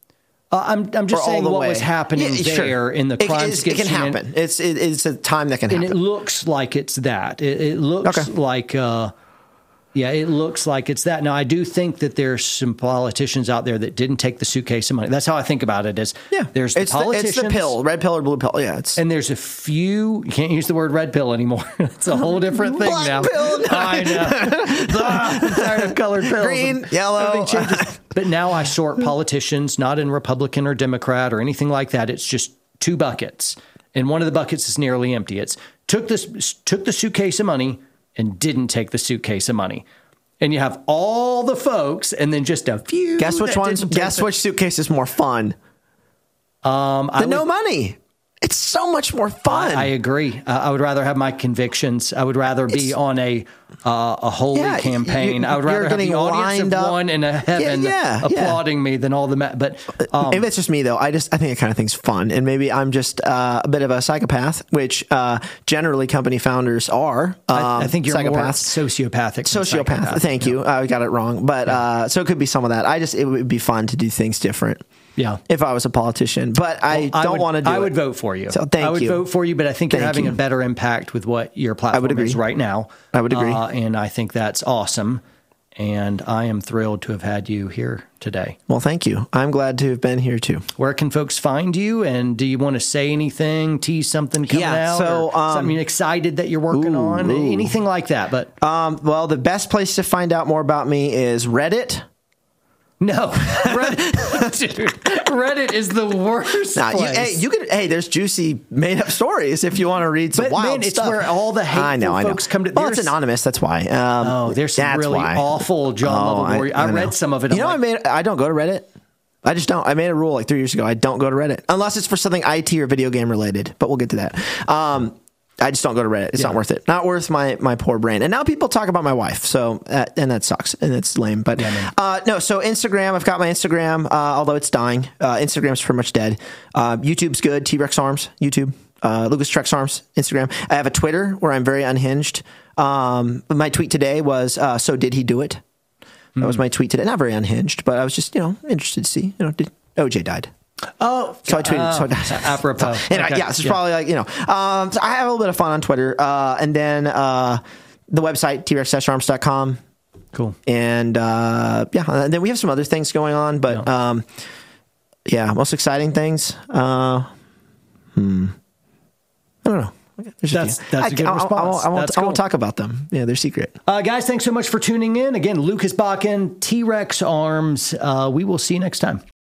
Uh, I'm I'm just saying what way. was happening yeah, there sure. in the crime it, it can happen. And, it's it, it's a time that can happen, and it looks like it's that. It, it looks okay. like. Uh, Yeah, it looks like it's that. Now, I do think that there's some politicians out there that didn't take the suitcase of money. That's how I think about it is yeah. there's the it's politicians. The, it's the pill, red pill or blue pill. Yeah. It's, and there's a few, you can't use the word red pill anymore. It's a whole different thing Black now. Pill, no. I know. I'm tired of colored pills. Green, yellow. But now I sort politicians, not in Republican or Democrat or anything like that. It's just two buckets. And one of the buckets is nearly empty. It's took this took the suitcase of money and didn't take the suitcase of money. And you have all the folks, and then just a few. Guess which ones? Guess which suitcase is more fun? Um, the I no would, money. It's so much more fun. I agree. Uh, I would rather have my convictions. I would rather be it's, on a uh, a holy yeah, campaign. You, I would rather have the audience of up. one in a heaven yeah, yeah, applauding yeah. me than all the ma- but um, maybe it's just me though. I just I think that kind of thing's fun, and maybe I'm just uh, a bit of a psychopath, which uh, generally company founders are. Um, I, I think you're psychopaths. more sociopathic. Sociopath. Thank you. I got it wrong, but yeah. uh, so it could be some of that. I just it would be fun to do things different. Yeah, if I was a politician, but I well, don't want to do I it. would vote for you. So thank I would you. vote for you, but I think thank you're having you. a better impact with what your platform is right now. I would agree. Uh, and I think that's awesome. And I am thrilled to have had you here today. Well, thank you. I'm glad to have been here too. Where can folks find you? And do you want to say anything, tease something coming yeah, out? So, um, something you're excited that you're working ooh, on? Ooh. Anything like that? But um, well, the best place to find out more about me is Reddit. No, Reddit, dude, Reddit is the worst nah, place. You, hey, you could. Hey, there's juicy made up stories if you want to read some but wild man, it's stuff. where all the hateful I know, I know. folks come to. Well, it's anonymous. That's why. Um, oh, there's some really why. awful John oh, Lovell. I, I, I read some of it. You know, like, I made. I don't go to Reddit. I just don't. I made a rule like three years ago. I don't go to Reddit unless it's for something I T or video game related. But we'll get to that. Um, I just don't go to Reddit. It's yeah. not worth it. Not worth my my poor brain. And now people talk about my wife. So uh, and that sucks and it's lame. But yeah, uh, no. So Instagram. I've got my Instagram. Uh, although it's dying. Uh, Instagram's pretty much dead. Uh, YouTube's good. T Rex Arms. YouTube. Uh, Lucas Trex Arms. Instagram. I have a Twitter where I'm very unhinged. Um, my tweet today was, uh, "So did he do it?" That mm-hmm. was my tweet today. Not very unhinged, but I was just you know interested to see. You know, did O J died. Oh, so I tweeted. Uh, so, apropos. So, anyway, okay. yeah, this is yeah. probably like you know. Um, so I have a little bit of fun on Twitter, uh, and then uh, the website t rex arms dot com. Cool. And uh, yeah, and then we have some other things going on, but yeah, um, yeah most exciting things. Uh, hmm, I don't know. There's that's that's a good I, response. I, I, I, won't, that's I cool. won't talk about them. Yeah, they're secret. Uh, guys, thanks so much for tuning in. Again, Lucas Bakken, T Rex Arms. Uh, we will see you next time.